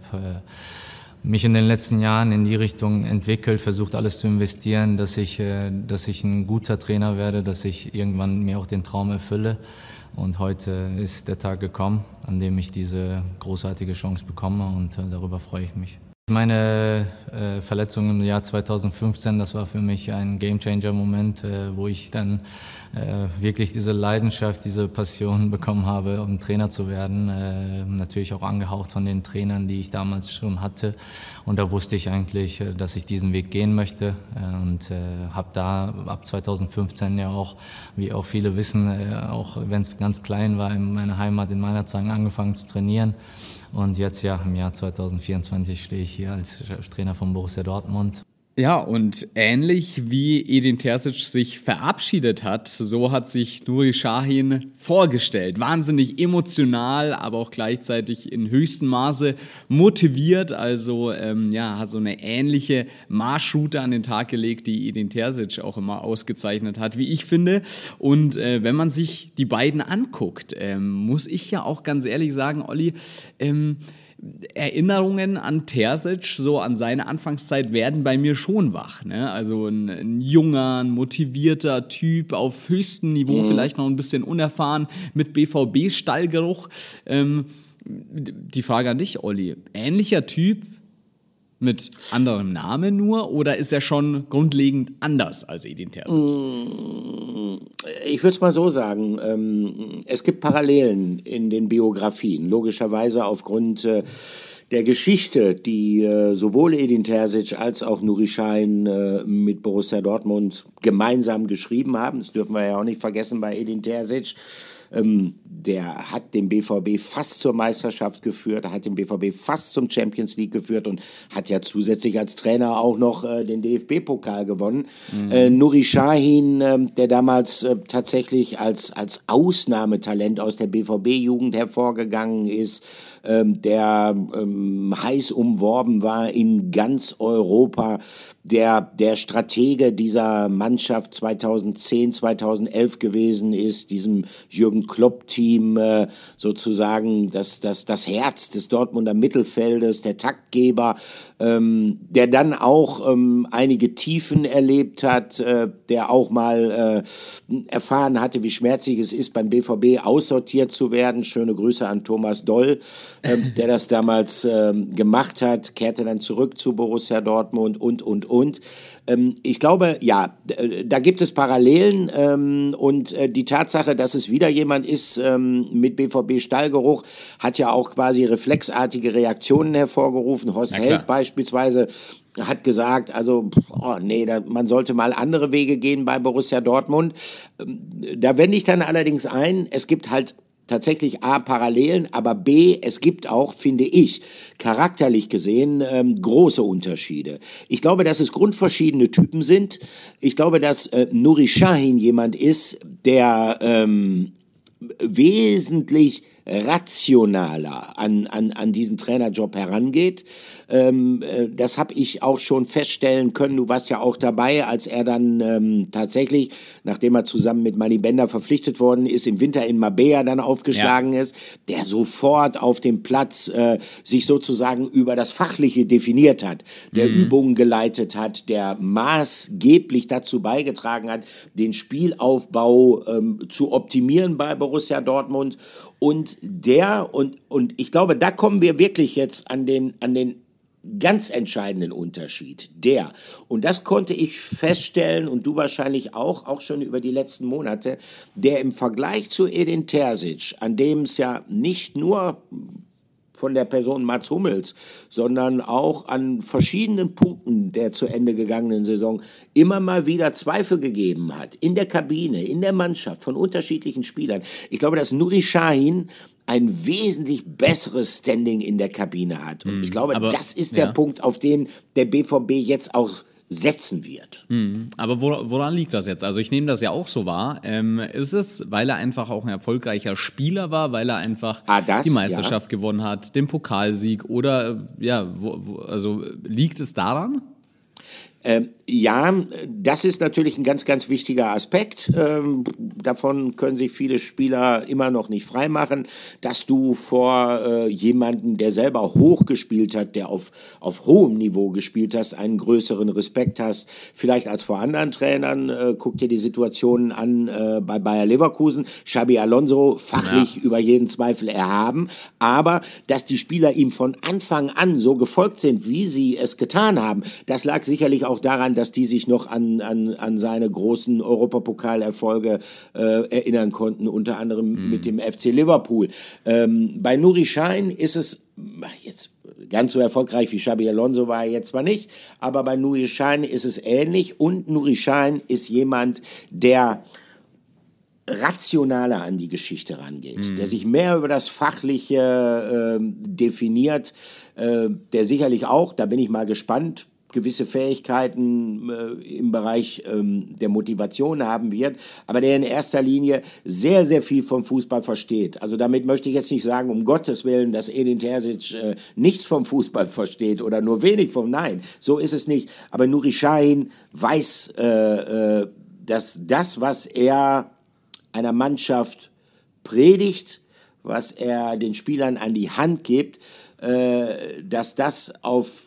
äh, mich in den letzten Jahren in die Richtung entwickelt, versucht alles zu investieren, dass ich, äh, dass ich ein guter Trainer werde, dass ich irgendwann mir auch den Traum erfülle. Und heute ist der Tag gekommen, an dem ich diese großartige Chance bekomme, und äh, darüber freue ich mich. Meine äh, Verletzung im Jahr zweitausendfünfzehn, das war für mich ein Gamechanger-Moment, äh, wo ich dann äh, wirklich diese Leidenschaft, diese Passion bekommen habe, um Trainer zu werden. Äh, natürlich auch angehaucht von den Trainern, die ich damals schon hatte. Und da wusste ich eigentlich, äh, dass ich diesen Weg gehen möchte. Äh, und äh, habe da ab zweitausendfünfzehn ja auch, wie auch viele wissen, äh, auch wenn es ganz klein war, in meiner Heimat, in meiner Zeit angefangen zu trainieren. Und jetzt, ja, im Jahr zweitausendvierundzwanzig stehe ich hier als Cheftrainer von Borussia Dortmund. Ja, und ähnlich wie Edin Terzic sich verabschiedet hat, so hat sich Nuri Sahin vorgestellt. Wahnsinnig emotional, aber auch gleichzeitig in höchstem Maße motiviert. Also ähm, ja, hat so eine ähnliche Marschroute an den Tag gelegt, die Edin Terzic auch immer ausgezeichnet hat, wie ich finde. Und äh, wenn man sich die beiden anguckt, ähm, muss ich ja auch ganz ehrlich sagen, Olli, ähm, Erinnerungen an Terzic, so an seine Anfangszeit, werden bei mir schon wach. Ne? Also ein, ein junger, ein motivierter Typ auf höchstem Niveau, mhm. vielleicht noch ein bisschen unerfahren, mit B V B-Stallgeruch. Ähm, die Frage an dich, Olli, ähnlicher Typ mit anderem Namen nur, oder ist er schon grundlegend anders als Edin Terzic? Ich würde es mal so sagen, ähm, es gibt Parallelen in den Biografien, logischerweise aufgrund äh, der Geschichte, die äh, sowohl Edin Terzic als auch Nuri Sahin äh, mit Borussia Dortmund gemeinsam geschrieben haben. Das dürfen wir ja auch nicht vergessen bei Edin Terzic. Ähm, der hat den B V B fast zur Meisterschaft geführt, hat den B V B fast zum Champions League geführt und hat ja zusätzlich als Trainer auch noch äh, den D F B-Pokal gewonnen. Mhm. Äh, Nuri Sahin, äh, der damals äh, tatsächlich als, als Ausnahmetalent aus der B V B-Jugend hervorgegangen ist, ähm, der ähm, heiß umworben war in ganz Europa, der der Stratege dieser Mannschaft zweitausendzehn, zweitausendelf gewesen ist, diesem Jürgen Klopp-Team äh, sozusagen das, das, das Herz des Dortmunder Mittelfeldes, der Taktgeber, ähm, der dann auch ähm, einige Tiefen erlebt hat, äh, der auch mal äh, erfahren hatte, wie schmerzlich es ist, beim B V B aussortiert zu werden. Schöne Grüße an Thomas Doll, äh, der das damals äh, gemacht hat, kehrte dann zurück zu Borussia Dortmund und, und, und. Ähm, ich glaube, ja, da gibt es Parallelen ähm, und äh, die Tatsache, dass es wieder jemand ist ähm, mit B V B-Stallgeruch, hat ja auch quasi reflexartige Reaktionen hervorgerufen. Horst Held beispielsweise hat gesagt, also oh nee, da, man sollte mal andere Wege gehen bei Borussia Dortmund. Ähm, da wende ich dann allerdings ein, es gibt halt tatsächlich A, Parallelen, aber B, es gibt auch, finde ich, charakterlich gesehen ähm, große Unterschiede. Ich glaube, dass es grundverschiedene Typen sind. Ich glaube, dass äh, Nuri Sahin jemand ist, der ähm, wesentlich rationaler an, an, an diesen Trainerjob herangeht. Ähm, äh, das habe ich auch schon feststellen können. Du warst ja auch dabei, als er dann ähm, tatsächlich, nachdem er zusammen mit Manny Bender verpflichtet worden ist, im Winter in Marbella dann aufgeschlagen ja. ist, der sofort auf dem Platz äh, sich sozusagen über das Fachliche definiert hat, der mhm. Übungen geleitet hat, der maßgeblich dazu beigetragen hat, den Spielaufbau ähm, zu optimieren bei Borussia Dortmund. Und der, und, und ich glaube, da kommen wir wirklich jetzt an den, an den ganz entscheidenden Unterschied. Der, und das konnte ich feststellen, und du wahrscheinlich auch, auch schon über die letzten Monate, der im Vergleich zu Edin Terzic, an dem es ja nicht nur von der Person Mats Hummels, sondern auch an verschiedenen Punkten der zu Ende gegangenen Saison immer mal wieder Zweifel gegeben hat. In der Kabine, in der Mannschaft, von unterschiedlichen Spielern. Ich glaube, dass Nuri Sahin ein wesentlich besseres Standing in der Kabine hat. Und ich glaube, aber, das ist der ja. Punkt, auf den der B V B jetzt auch setzen wird. Mhm. Aber woran liegt das jetzt? Also ich nehme das ja auch so wahr. Ähm, ist es, weil er einfach auch ein erfolgreicher Spieler war, weil er einfach ah, das, die Meisterschaft ja. gewonnen hat, den Pokalsieg, oder ja, wo, wo, also liegt es daran? Ähm, ja, das ist natürlich ein ganz, ganz wichtiger Aspekt. Ähm, davon können sich viele Spieler immer noch nicht freimachen, dass du vor äh, jemandem, der selber hoch gespielt hat, der auf, auf hohem Niveau gespielt hast, einen größeren Respekt hast, vielleicht als vor anderen Trainern. Äh, guck dir die Situationen an äh, bei Bayer Leverkusen. Xabi Alonso, fachlich ja. über jeden Zweifel erhaben. Aber, dass die Spieler ihm von Anfang an so gefolgt sind, wie sie es getan haben, das lag sicherlich auch daran, dass die sich noch an, an, an seine großen Europapokalerfolge äh, erinnern konnten, unter anderem mhm. mit dem F C Liverpool. Ähm, bei Nuri Sahin ist es jetzt ganz so erfolgreich wie Xabi Alonso war er jetzt zwar nicht, aber bei Nuri Sahin ist es ähnlich, und Nuri Sahin ist jemand, der rationaler an die Geschichte rangeht, mhm. der sich mehr über das Fachliche äh, definiert, äh, der sicherlich auch, da bin ich mal gespannt, gewisse Fähigkeiten äh, im Bereich ähm, der Motivation haben wird, aber der in erster Linie sehr, sehr viel vom Fußball versteht. Also damit möchte ich jetzt nicht sagen, um Gottes Willen, dass Edin Terzic äh, nichts vom Fußball versteht oder nur wenig vom, nein, so ist es nicht. Aber Nuri Sahin weiß, äh, äh, dass das, was er einer Mannschaft predigt, was er den Spielern an die Hand gibt, äh, dass das auf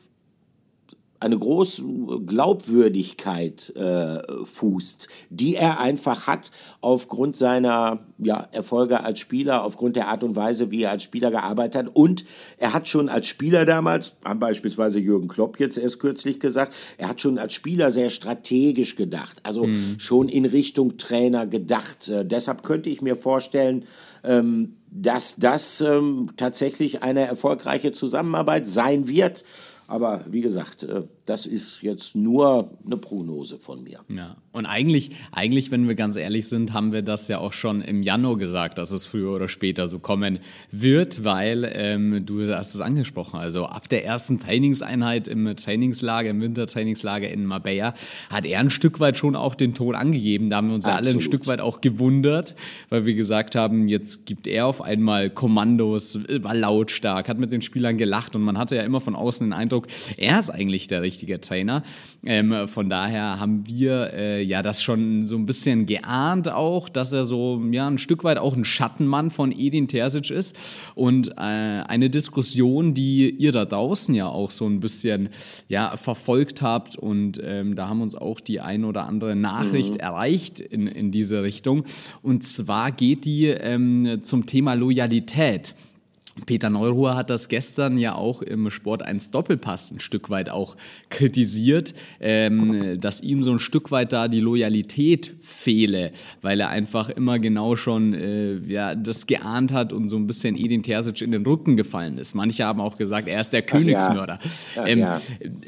eine große Glaubwürdigkeit äh, fußt, die er einfach hat aufgrund seiner ja, Erfolge als Spieler, aufgrund der Art und Weise, wie er als Spieler gearbeitet hat. Und er hat schon als Spieler damals, haben beispielsweise Jürgen Klopp jetzt erst kürzlich gesagt, er hat schon als Spieler sehr strategisch gedacht, also mhm. schon in Richtung Trainer gedacht. Äh, deshalb könnte ich mir vorstellen, ähm, dass das ähm, tatsächlich eine erfolgreiche Zusammenarbeit sein wird. Aber wie gesagt, das ist jetzt nur eine Prognose von mir. Ja, und eigentlich, eigentlich, wenn wir ganz ehrlich sind, haben wir das ja auch schon im Januar gesagt, dass es früher oder später so kommen wird, weil ähm, du hast es angesprochen, also ab der ersten Trainingseinheit im Trainingslager, im Wintertrainingslager in Marbella, hat er ein Stück weit schon auch den Ton angegeben. Da haben wir uns ja alle ein Stück weit auch gewundert, weil wir gesagt haben, jetzt gibt er auf einmal Kommandos, war lautstark, hat mit den Spielern gelacht und man hatte ja immer von außen den Eindruck, er ist eigentlich der richtige Trainer. Ähm, von daher haben wir äh, ja das schon so ein bisschen geahnt auch, dass er so ja ein Stück weit auch ein Schattenmann von Edin Terzic ist. Und äh, eine Diskussion, die ihr da draußen ja auch so ein bisschen ja, verfolgt habt und ähm, da haben uns auch die ein oder andere Nachricht mhm. erreicht in, in diese Richtung. Und zwar geht die ähm, zum Thema Loyalität. Peter Neururer hat das gestern ja auch im Sport eins Doppelpass ein Stück weit auch kritisiert, ähm, dass ihm so ein Stück weit da die Loyalität fehle, weil er einfach immer genau schon äh, ja, das geahnt hat und so ein bisschen Edin Terzic in den Rücken gefallen ist. Manche haben auch gesagt, er ist der Ach Königsmörder. Ja. Ach ähm, ja.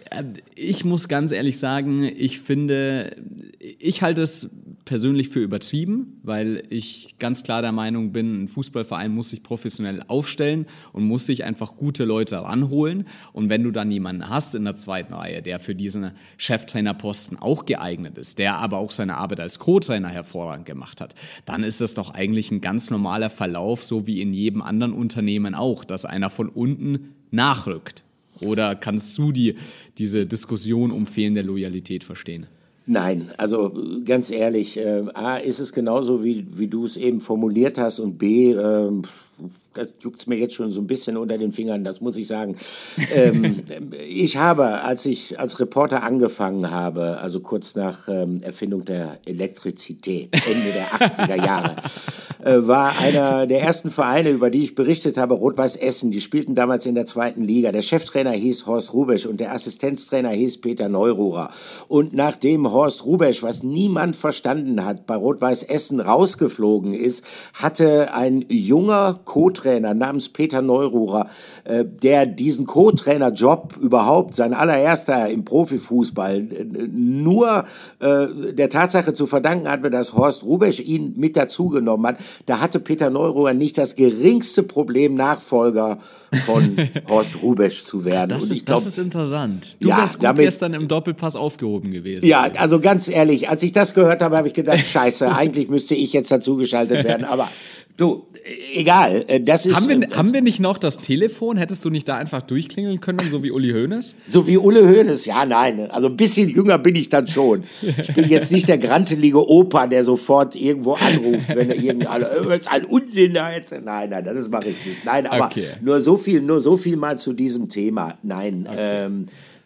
Ich muss ganz ehrlich sagen, ich finde, ich halte es persönlich für übertrieben, weil ich ganz klar der Meinung bin, ein Fußballverein muss sich professionell aufstellen und muss sich einfach gute Leute ranholen. Und wenn du dann jemanden hast in der zweiten Reihe, der für diesen Cheftrainerposten auch geeignet ist, der aber auch seine Arbeit als Co-Trainer hervorragend gemacht hat, dann ist das doch eigentlich ein ganz normaler Verlauf, so wie in jedem anderen Unternehmen auch, dass einer von unten nachrückt. Oder kannst du die, diese Diskussion um fehlende Loyalität verstehen? Nein, also ganz ehrlich, äh, A, ist es genauso, wie, wie du es eben formuliert hast und B, äh, das juckt's mir jetzt schon so ein bisschen unter den Fingern, das muss ich sagen. ähm, ich habe, als ich als Reporter angefangen habe, also kurz nach ähm, Erfindung der Elektrizität, Ende der achtziger Jahre, äh, war einer der ersten Vereine, über die ich berichtet habe, Rot-Weiß Essen. Die spielten damals in der zweiten Liga. Der Cheftrainer hieß Horst Hrubesch und der Assistenztrainer hieß Peter Neururer. Und nachdem Horst Hrubesch, was niemand verstanden hat, bei Rot-Weiß Essen rausgeflogen ist, hatte ein junger Co-Trainer namens Peter Neururer, äh, der diesen Co-Trainer-Job überhaupt, sein allererster im Profifußball, äh, nur äh, der Tatsache zu verdanken hatte, dass Horst Hrubesch ihn mit dazugenommen hat. Da hatte Peter Neururer nicht das geringste Problem, Nachfolger von Horst Hrubesch zu werden. Das, Und ist, ich glaub, das ist interessant. Du ja, warst gut damit, gestern im Doppelpass aufgehoben gewesen. Ja, also ganz ehrlich, als ich das gehört habe, habe ich gedacht, scheiße, eigentlich müsste ich jetzt dazugeschaltet werden, aber du, egal, das ist... Haben wir, das, haben wir nicht noch das Telefon? Hättest du nicht da einfach durchklingeln können, so wie Uli Hoeneß? So wie Uli Hoeneß, ja, nein. Also ein bisschen jünger bin ich dann schon. Ich bin jetzt nicht der grantelige Opa, der sofort irgendwo anruft, wenn er irgendein, das ist ein Unsinn da jetzt. Nein, nein, das mache ich nicht. Nein, aber okay. nur so viel, nur so viel mal zu diesem Thema. Nein, okay. ähm,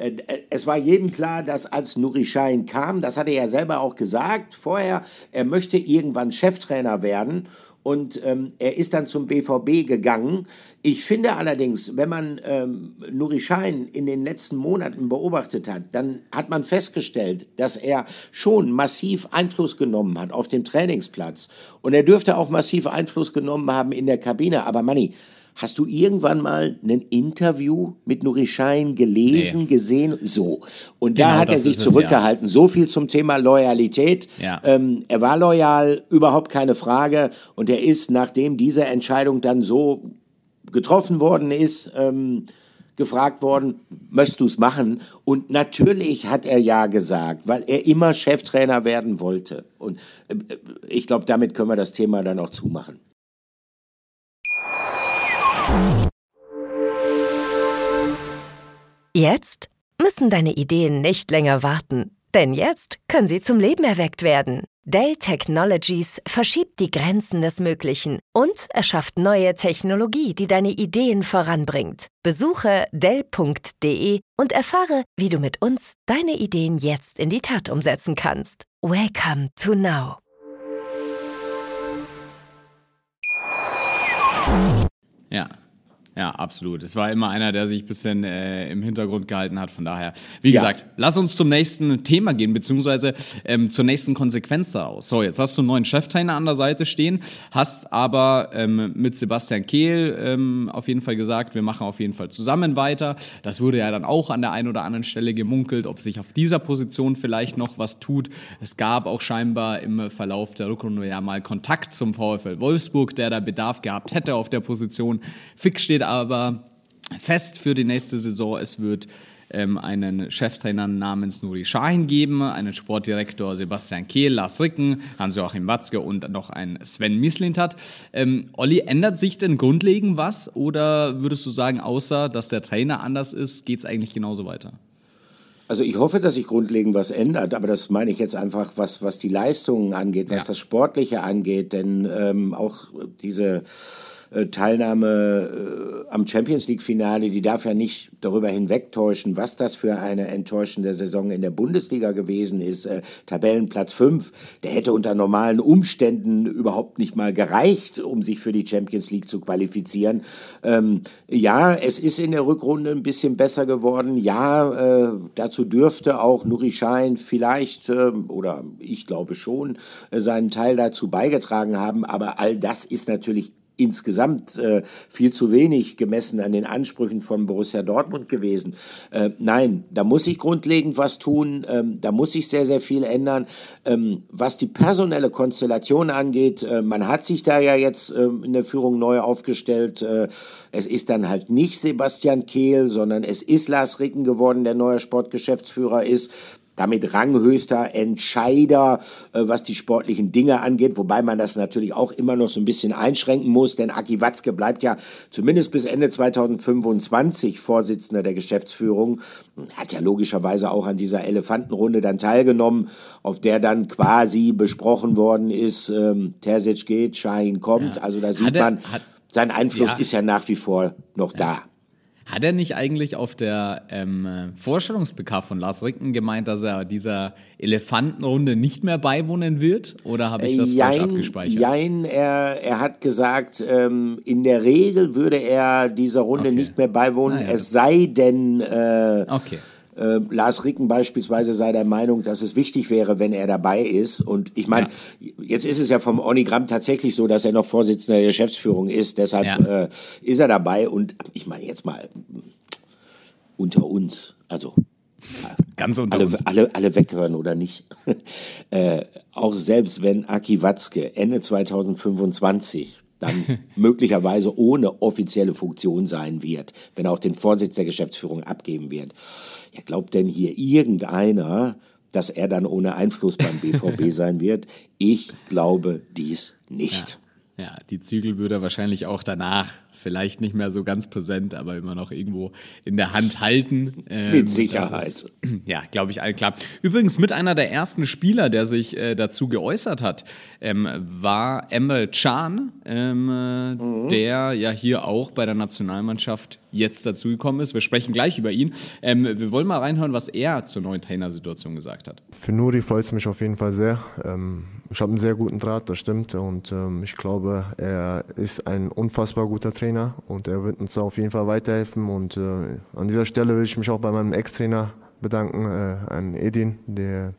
es war jedem klar, dass als Nuri Sahin kam, das hat er ja selber auch gesagt vorher, er möchte irgendwann Cheftrainer werden. Und ähm, er ist dann zum B V B gegangen. Ich finde allerdings, wenn man ähm, Nuri Sahin in den letzten Monaten beobachtet hat, dann hat man festgestellt, dass er schon massiv Einfluss genommen hat auf dem Trainingsplatz. Und er dürfte auch massiv Einfluss genommen haben in der Kabine. Aber Manni, hast du irgendwann mal ein Interview mit Nuri Sahin gelesen, nee. gesehen? So. Und da genau, hat er sich zurückgehalten. Es, ja. So viel zum Thema Loyalität. Ja. Ähm, er war loyal, überhaupt keine Frage. Und er ist, nachdem diese Entscheidung dann so getroffen worden ist, ähm, gefragt worden, möchtest du es machen? Und natürlich hat er ja gesagt, weil er immer Cheftrainer werden wollte. Und äh, ich glaube, damit können wir das Thema dann auch zumachen. Jetzt müssen deine Ideen nicht länger warten, denn jetzt können sie zum Leben erweckt werden. Dell Technologies verschiebt die Grenzen des Möglichen und erschafft neue Technologie, die deine Ideen voranbringt. Besuche dell punkt de und erfahre, wie du mit uns deine Ideen jetzt in die Tat umsetzen kannst. Welcome to now. Ja. Ja, absolut. Es war immer einer, der sich ein bisschen äh, im Hintergrund gehalten hat. Von daher, wie ja. gesagt, lass uns zum nächsten Thema gehen, beziehungsweise ähm, zur nächsten Konsequenz daraus. So, jetzt hast du einen neuen Cheftrainer an der Seite stehen, hast aber ähm, mit Sebastian Kehl ähm, auf jeden Fall gesagt, wir machen auf jeden Fall zusammen weiter. Das wurde ja dann auch an der einen oder anderen Stelle gemunkelt, ob sich auf dieser Position vielleicht noch was tut. Es gab auch scheinbar im Verlauf der Rückrunde ja mal Kontakt zum VfL Wolfsburg, der da Bedarf gehabt hätte auf der Position. Fix steht aber fest für die nächste Saison. Es wird ähm, einen Cheftrainer namens Nuri Sahin geben, einen Sportdirektor Sebastian Kehl, Lars Ricken, Hans-Joachim Watzke und noch einen Sven Mislintat. Ähm, Olli, ändert sich denn grundlegend was oder würdest du sagen, außer dass der Trainer anders ist, geht es eigentlich genauso weiter? Also ich hoffe, dass sich grundlegend was ändert, aber das meine ich jetzt einfach, was, was die Leistungen angeht, was ja. das Sportliche angeht, denn ähm, auch diese Teilnahme äh, am Champions-League-Finale, die darf ja nicht darüber hinwegtäuschen, was das für eine enttäuschende Saison in der Bundesliga gewesen ist. Äh, Tabellenplatz fünf, der hätte unter normalen Umständen überhaupt nicht mal gereicht, um sich für die Champions League zu qualifizieren. Ähm, ja, es ist in der Rückrunde ein bisschen besser geworden. Ja, äh, dazu dürfte auch Nuri Sahin vielleicht, äh, oder ich glaube schon, äh, seinen Teil dazu beigetragen haben, aber all das ist natürlich insgesamt äh, viel zu wenig gemessen an den Ansprüchen von Borussia Dortmund gewesen. Äh, nein, da muss sich grundlegend was tun, ähm, da muss sich sehr, sehr viel ändern. Ähm, was die personelle Konstellation angeht, äh, man hat sich da ja jetzt äh, in der Führung neu aufgestellt. Äh, es ist dann halt nicht Sebastian Kehl, sondern es ist Lars Ricken geworden, der neuer Sportgeschäftsführer ist. Damit ranghöchster Entscheider, äh, was die sportlichen Dinge angeht, wobei man das natürlich auch immer noch so ein bisschen einschränken muss, denn Aki Watzke bleibt ja zumindest bis Ende zweitausendfünfundzwanzig Vorsitzender der Geschäftsführung, hat ja logischerweise auch an dieser Elefantenrunde dann teilgenommen, auf der dann quasi besprochen worden ist, ähm, Terzic geht, Sahin kommt, ja. Also da sieht er, man, hat, sein Einfluss ja. ist ja nach wie vor noch ja. da. Hat er nicht eigentlich auf der ähm, Vorstellungsbekannung von Lars Ricken gemeint, dass er dieser Elefantenrunde nicht mehr beiwohnen wird? Oder habe ich das jein, falsch abgespeichert? Nein, er, er hat gesagt, ähm, in der Regel würde er dieser Runde okay. nicht mehr beiwohnen, naja. es sei denn... Äh, okay. Äh, Lars Ricken beispielsweise sei der Meinung, dass es wichtig wäre, wenn er dabei ist. Und ich meine, ja. jetzt ist es ja vom Organigramm tatsächlich so, dass er noch Vorsitzender der Geschäftsführung ist. Deshalb ja. äh, ist er dabei. Und ich meine jetzt mal unter uns, also ganz unter alle, uns. Alle, alle weghören oder nicht. äh, auch selbst wenn Aki Watzke Ende zweitausendfünfundzwanzig dann möglicherweise ohne offizielle Funktion sein wird, wenn er auch den Vorsitz der Geschäftsführung abgeben wird. Ja, glaubt denn hier irgendeiner, dass er dann ohne Einfluss beim B V B sein wird? Ich glaube dies nicht. Ja, ja, die Zügel würde er wahrscheinlich auch danach vielleicht nicht mehr so ganz präsent, aber immer noch irgendwo in der Hand halten. Ähm, mit Sicherheit. Ist, ja, glaube ich, allen klar. Übrigens mit einer der ersten Spieler, der sich äh, dazu geäußert hat, ähm, war Emre Can, ähm, mhm. der ja hier auch bei der Nationalmannschaft jetzt dazugekommen ist. Wir sprechen gleich über ihn. Ähm, wir wollen mal reinhören, was er zur neuen Trainersituation gesagt hat. Für Nuri freut es mich auf jeden Fall sehr. Ähm, ich habe einen sehr guten Draht, das stimmt. Und ähm, ich glaube, er ist ein unfassbar guter Trainer und er wird uns auf jeden Fall weiterhelfen. Und äh, an dieser Stelle will ich mich auch bei meinem Ex-Trainer bedanken, äh, an Edin, der,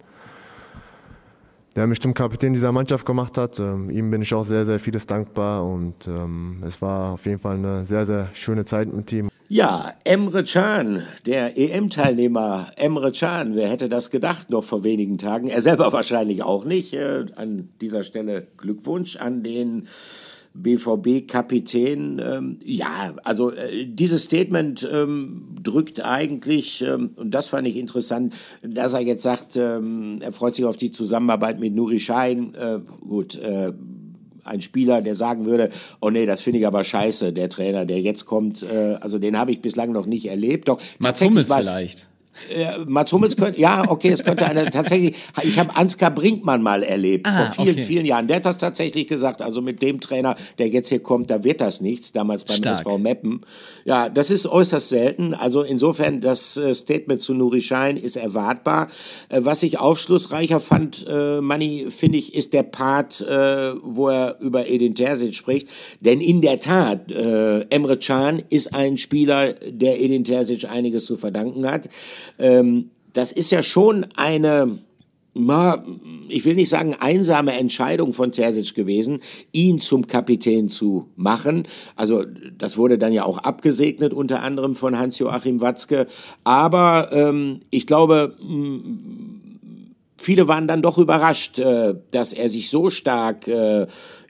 der mich zum Kapitän dieser Mannschaft gemacht hat. Ähm, ihm bin ich auch sehr, sehr vieles dankbar und ähm, es war auf jeden Fall eine sehr, sehr schöne Zeit mit ihm. Ja, Emre Can, der E M-Teilnehmer Emre Can, wer hätte das gedacht noch vor wenigen Tagen? Er selber wahrscheinlich auch nicht. Äh, an dieser Stelle Glückwunsch an den B V B-Kapitän. Ähm, ja, also äh, dieses Statement ähm, drückt eigentlich, ähm, und das fand ich interessant, dass er jetzt sagt, ähm, er freut sich auf die Zusammenarbeit mit Nuri Sahin. Äh, gut, äh, ein Spieler, der sagen würde, oh nee, das finde ich aber scheiße, der Trainer, der jetzt kommt, äh, also den habe ich bislang noch nicht erlebt. Doch, Mats Hummels vielleicht. Äh, Mats Hummels könnte, ja, okay, es könnte einer tatsächlich, ich habe Ansgar Brinkmann mal erlebt, ah, vor vielen, okay. vielen Jahren. Der hat das tatsächlich gesagt, also mit dem Trainer, der jetzt hier kommt, da wird das nichts, damals beim Stark. S V Meppen. Ja, das ist äußerst selten, also insofern, das äh, Statement zu Nuri Sahin ist erwartbar. Äh, was ich aufschlussreicher fand, äh, Manni, finde ich, ist der Part, äh, wo er über Edin Terzic spricht, denn in der Tat, äh, Emre Can ist ein Spieler, der Edin Terzic einiges zu verdanken hat. Ähm, das ist ja schon eine, na, ich will nicht sagen einsame Entscheidung von Terzic gewesen, ihn zum Kapitän zu machen. Also das wurde dann ja auch abgesegnet, unter anderem von Hans-Joachim Watzke. Aber ähm, ich glaube, mh, viele waren dann doch überrascht, äh, dass er sich so stark äh,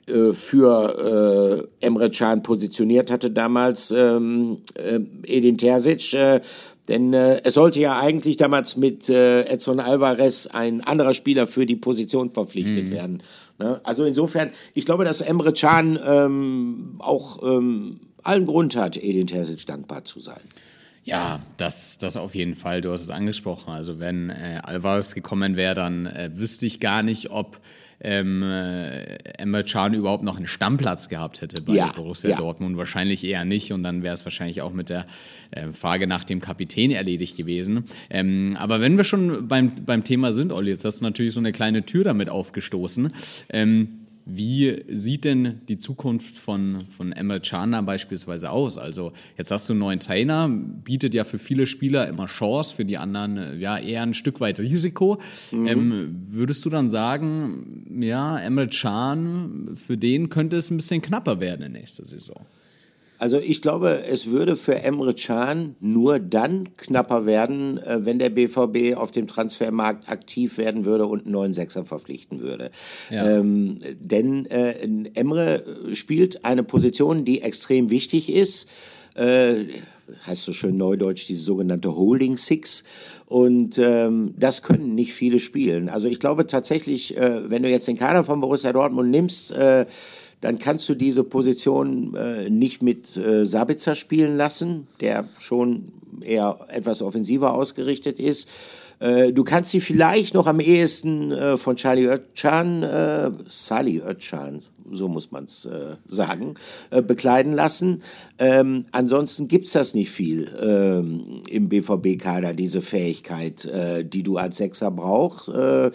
für äh, Emre Can positioniert hatte damals, ähm, äh, Edin Terzic, äh, denn äh, es sollte ja eigentlich damals mit äh, Edson Alvarez ein anderer Spieler für die Position verpflichtet mhm. werden. Ne? Also insofern, ich glaube, dass Emre Can ähm, auch ähm, allen Grund hat, Edin Terzic dankbar zu sein. Ja, das, das auf jeden Fall. Du hast es angesprochen. Also wenn äh, Alvarez gekommen wäre, dann äh, wüsste ich gar nicht, ob ähm, äh, Emre Can überhaupt noch einen Stammplatz gehabt hätte bei ja, Borussia ja. Dortmund. Wahrscheinlich eher nicht. Und dann wäre es wahrscheinlich auch mit der äh, Frage nach dem Kapitän erledigt gewesen. Ähm, aber wenn wir schon beim, beim Thema sind, Olli, jetzt hast du natürlich so eine kleine Tür damit aufgestoßen. Ähm, Wie sieht denn die Zukunft von, von Emre Can beispielsweise aus? Also jetzt hast du einen neuen Trainer, bietet ja für viele Spieler immer Chance, für die anderen ja eher ein Stück weit Risiko. Mhm. Ähm, würdest du dann sagen, ja, Emre Can, für den könnte es ein bisschen knapper werden in nächster Saison? Also ich glaube, es würde für Emre Can nur dann knapper werden, wenn der B V B auf dem Transfermarkt aktiv werden würde und einen neuen Sechser verpflichten würde. Ja. Ähm, denn äh, Emre spielt eine Position, die extrem wichtig ist. Äh, heißt so schön neudeutsch, diese sogenannte Holding Six. Und ähm, das können nicht viele spielen. Also ich glaube tatsächlich, äh, wenn du jetzt den Kader von Borussia Dortmund nimmst, äh, dann kannst du diese Position äh, nicht mit äh, Sabitzer spielen lassen, der schon eher etwas offensiver ausgerichtet ist. Äh, du kannst sie vielleicht noch am ehesten äh, von Charlie Özcan, äh, Salih Özcan, so muss man es äh, sagen, äh, bekleiden lassen. Ähm, ansonsten gibt's das nicht viel ähm, im B V B-Kader, diese Fähigkeit, äh, die du als Sechser brauchst. Äh,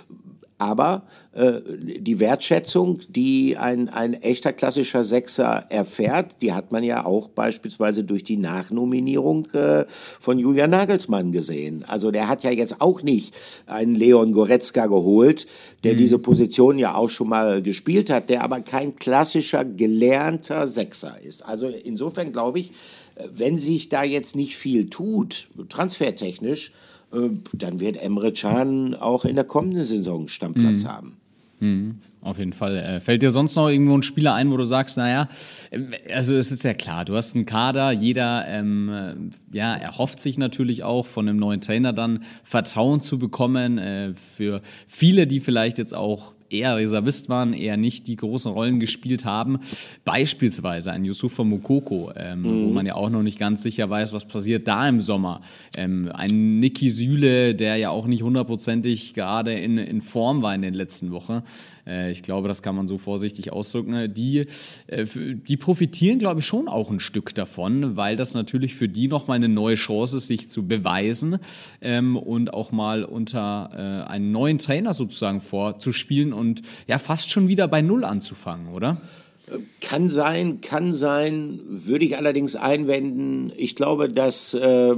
Aber äh, die Wertschätzung, die ein, ein echter klassischer Sechser erfährt, die hat man ja auch beispielsweise durch die Nachnominierung äh, von Julian Nagelsmann gesehen. Also der hat ja jetzt auch nicht einen Leon Goretzka geholt, der mhm. diese Position ja auch schon mal gespielt hat, der aber kein klassischer gelernter Sechser ist. Also insofern glaube ich, wenn sich da jetzt nicht viel tut, transfertechnisch, dann wird Emre Can auch in der kommenden Saison Stammplatz mhm. haben. Mhm. Auf jeden Fall. Äh, fällt dir sonst noch irgendwo ein Spieler ein, wo du sagst, naja, also es ist ja klar, du hast einen Kader, jeder ähm, ja, erhofft sich natürlich auch von einem neuen Trainer dann Vertrauen zu bekommen. Äh, für viele, die vielleicht jetzt auch eher Reservist waren, eher nicht die großen Rollen gespielt haben. Beispielsweise ein Youssoufa Moukoko, ähm, mhm. wo man ja auch noch nicht ganz sicher weiß, was passiert da im Sommer. Ähm, ein Niki Süle, der ja auch nicht hundertprozentig gerade in, in Form war in den letzten Wochen. Äh, ich glaube, das kann man so vorsichtig ausdrücken. Die, äh, die profitieren, glaube ich, schon auch ein Stück davon, weil das natürlich für die nochmal eine neue Chance ist, sich zu beweisen ähm, und auch mal unter äh, einen neuen Trainer sozusagen vorzuspielen und ja, fast schon wieder bei Null anzufangen, oder? Kann sein, kann sein, würde ich allerdings einwenden. Ich glaube, dass äh,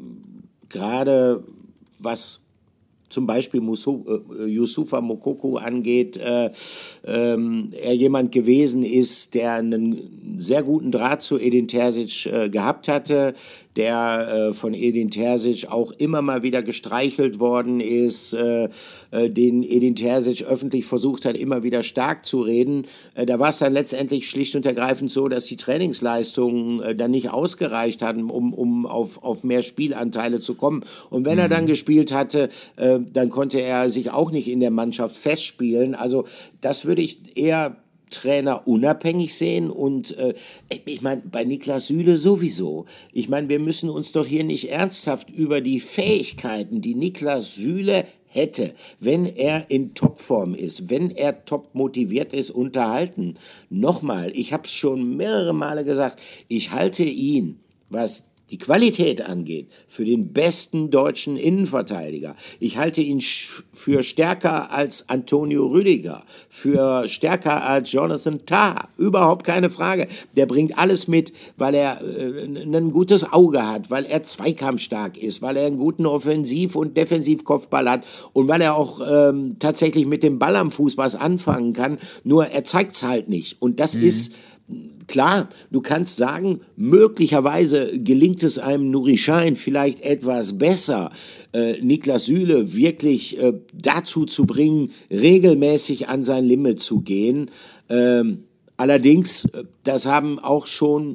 gerade was zum Beispiel Youssoufa Moukoko angeht, äh, ähm, er jemand gewesen ist, der einen sehr guten Draht zu Edin Terzic äh, gehabt hatte, der äh, von Edin Terzic auch immer mal wieder gestreichelt worden ist, äh, äh, den Edin Terzic öffentlich versucht hat, immer wieder stark zu reden. Äh, da war es dann letztendlich schlicht und ergreifend so, dass die Trainingsleistungen äh, dann nicht ausgereicht hatten, um, um auf, auf mehr Spielanteile zu kommen. Und wenn mhm. er dann gespielt hatte, äh, dann konnte er sich auch nicht in der Mannschaft festspielen. Also das würde ich eher Trainer unabhängig sehen und äh, ich meine, bei Niklas Süle sowieso. Ich meine, wir müssen uns doch hier nicht ernsthaft über die Fähigkeiten, die Niklas Süle hätte, wenn er in Topform ist, wenn er top motiviert ist, unterhalten. Nochmal, ich habe es schon mehrere Male gesagt, ich halte ihn, was die Qualität angeht, für den besten deutschen Innenverteidiger. Ich halte ihn für stärker als Antonio Rüdiger, für stärker als Jonathan Tah. Überhaupt keine Frage. Der bringt alles mit, weil er äh, ein gutes Auge hat, weil er zweikampfstark ist, weil er einen guten Offensiv- und Defensivkopfball hat und weil er auch ähm, tatsächlich mit dem Ball am Fuß was anfangen kann. Nur er zeigt es halt nicht. Und das mhm. ist klar, du kannst sagen, möglicherweise gelingt es einem Nuri Sahin vielleicht etwas besser, äh, Niklas Süle wirklich äh, dazu zu bringen, regelmäßig an sein Limit zu gehen. Ähm, allerdings, das haben auch schon,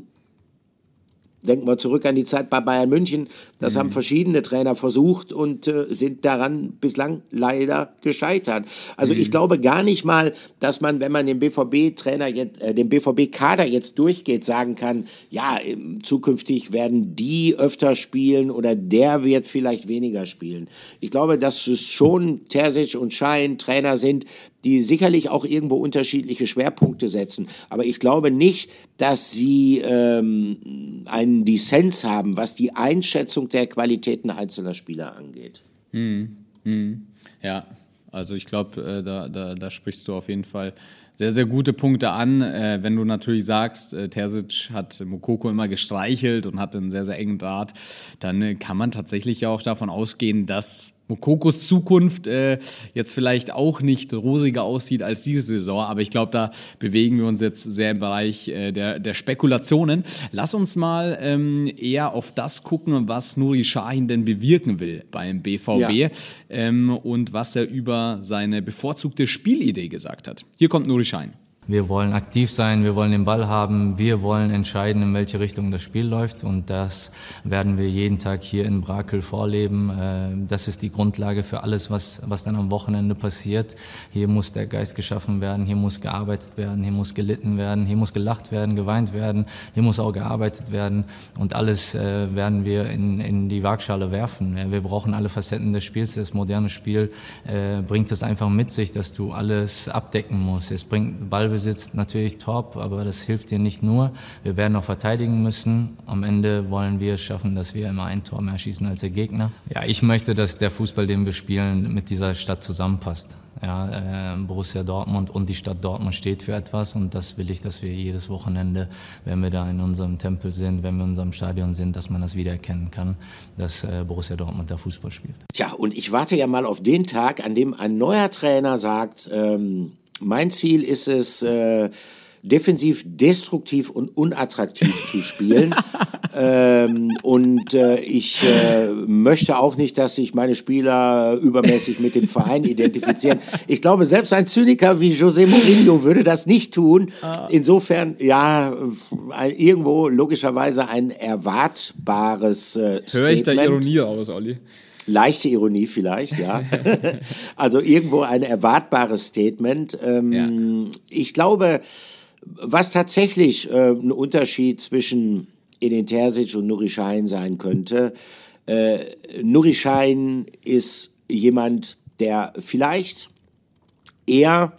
denken wir zurück an die Zeit bei Bayern München, das mhm. haben verschiedene Trainer versucht und äh, sind daran bislang leider gescheitert. Also mhm. ich glaube gar nicht mal, dass man, wenn man den B V B-Trainer jetzt, äh, den B V B-Kader jetzt durchgeht, sagen kann, ja, ähm, zukünftig werden die öfter spielen oder der wird vielleicht weniger spielen. Ich glaube, dass es schon Terzic und Sahin Trainer sind, die sicherlich auch irgendwo unterschiedliche Schwerpunkte setzen. Aber ich glaube nicht, dass sie ähm, einen Dissens haben, was die Einschätzung der Qualitäten einzelner Spieler angeht. Hm, hm. Ja, also ich glaube, äh, da, da, da sprichst du auf jeden Fall sehr, sehr gute Punkte an. Äh, wenn du natürlich sagst, äh, Terzic hat Moukoko immer gestreichelt und hat einen sehr, sehr engen Draht, dann äh, kann man tatsächlich auch davon ausgehen, dass Moukokos Zukunft äh, jetzt vielleicht auch nicht rosiger aussieht als diese Saison, aber ich glaube, da bewegen wir uns jetzt sehr im Bereich äh, der, der Spekulationen. Lass uns mal ähm, eher auf das gucken, was Nuri Sahin denn bewirken will beim B V B ja. ähm, und was er über seine bevorzugte Spielidee gesagt hat. Hier kommt Nuri Sahin. Wir wollen aktiv sein, wir wollen den Ball haben, wir wollen entscheiden, in welche Richtung das Spiel läuft und das werden wir jeden Tag hier in Brakel vorleben. Das ist die Grundlage für alles, was, was dann am Wochenende passiert. Hier muss der Geist geschaffen werden, hier muss gearbeitet werden, hier muss gelitten werden, hier muss gelacht werden, geweint werden, hier muss auch gearbeitet werden und alles werden wir in, in die Waagschale werfen. Wir brauchen alle Facetten des Spiels. Das moderne Spiel bringt es einfach mit sich, dass du alles abdecken musst. Es bringt Ballbesitz sitzt natürlich top, aber das hilft dir nicht nur. Wir werden auch verteidigen müssen. Am Ende wollen wir es schaffen, dass wir immer ein Tor mehr schießen als der Gegner. Ja, ich möchte, dass der Fußball, den wir spielen, mit dieser Stadt zusammenpasst. Ja, äh, Borussia Dortmund und die Stadt Dortmund steht für etwas und das will ich, dass wir jedes Wochenende, wenn wir da in unserem Tempel sind, wenn wir in unserem Stadion sind, dass man das wiedererkennen kann, dass äh, Borussia Dortmund da Fußball spielt. Ja, und ich warte ja mal auf den Tag, an dem ein neuer Trainer sagt, ähm, mein Ziel ist es, äh, defensiv, destruktiv und unattraktiv zu spielen. ähm, und äh, ich äh, möchte auch nicht, dass sich meine Spieler übermäßig mit dem Verein identifizieren. Ich glaube, selbst ein Zyniker wie José Mourinho würde das nicht tun. Insofern, ja, irgendwo logischerweise ein erwartbares äh, Statement. Höre ich da Ironie raus, Olli? Leichte Ironie vielleicht, ja. Also irgendwo ein erwartbares Statement. Ähm, ja. Ich glaube, was tatsächlich äh, ein Unterschied zwischen Edin Terzic und Nuri Sahin sein könnte, äh, Nuri Sahin ist jemand, der vielleicht eher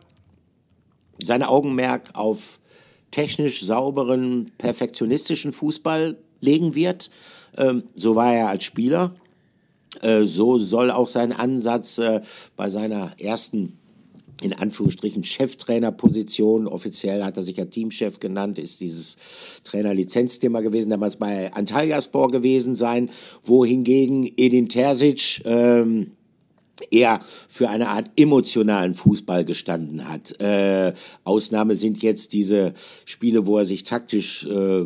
sein Augenmerk auf technisch sauberen, perfektionistischen Fußball legen wird. Ähm, so war er als Spieler. Äh, so soll auch sein Ansatz äh, bei seiner ersten, in Anführungsstrichen, Cheftrainerposition, offiziell hat er sich ja Teamchef genannt, ist dieses Trainerlizenzthema gewesen, damals bei Antalyaspor gewesen sein, wohingegen Edin Terzic ähm, eher für eine Art emotionalen Fußball gestanden hat. Äh, Ausnahme sind jetzt diese Spiele, wo er sich taktisch äh,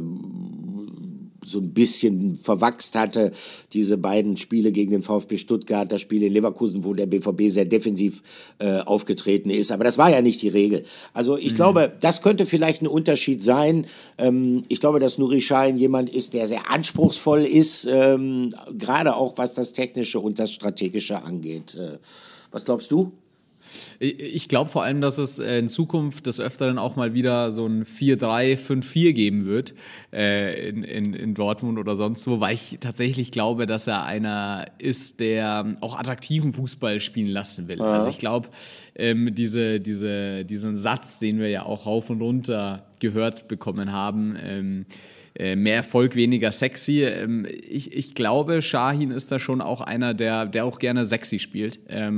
so ein bisschen verwachst hatte, diese beiden Spiele gegen den VfB Stuttgart, das Spiel in Leverkusen, wo der B V B sehr defensiv äh, aufgetreten ist, aber das war ja nicht die Regel. Also ich mhm. glaube, das könnte vielleicht ein Unterschied sein. Ähm, ich glaube, dass Nuri Sahin jemand ist, der sehr anspruchsvoll ist, ähm, gerade auch was das Technische und das Strategische angeht. Äh, was glaubst du? Ich glaube vor allem, dass es in Zukunft des Öfteren auch mal wieder so ein vier drei fünf vier geben wird äh, in, in, in Dortmund oder sonst wo, weil ich tatsächlich glaube, dass er einer ist, der auch attraktiven Fußball spielen lassen will. Ja. Also ich glaube, ähm, diese, diese, diesen Satz, den wir ja auch rauf und runter gehört bekommen haben, ähm, mehr Erfolg, weniger sexy. Ich, ich glaube, Şahin ist da schon auch einer, der, der auch gerne sexy spielt.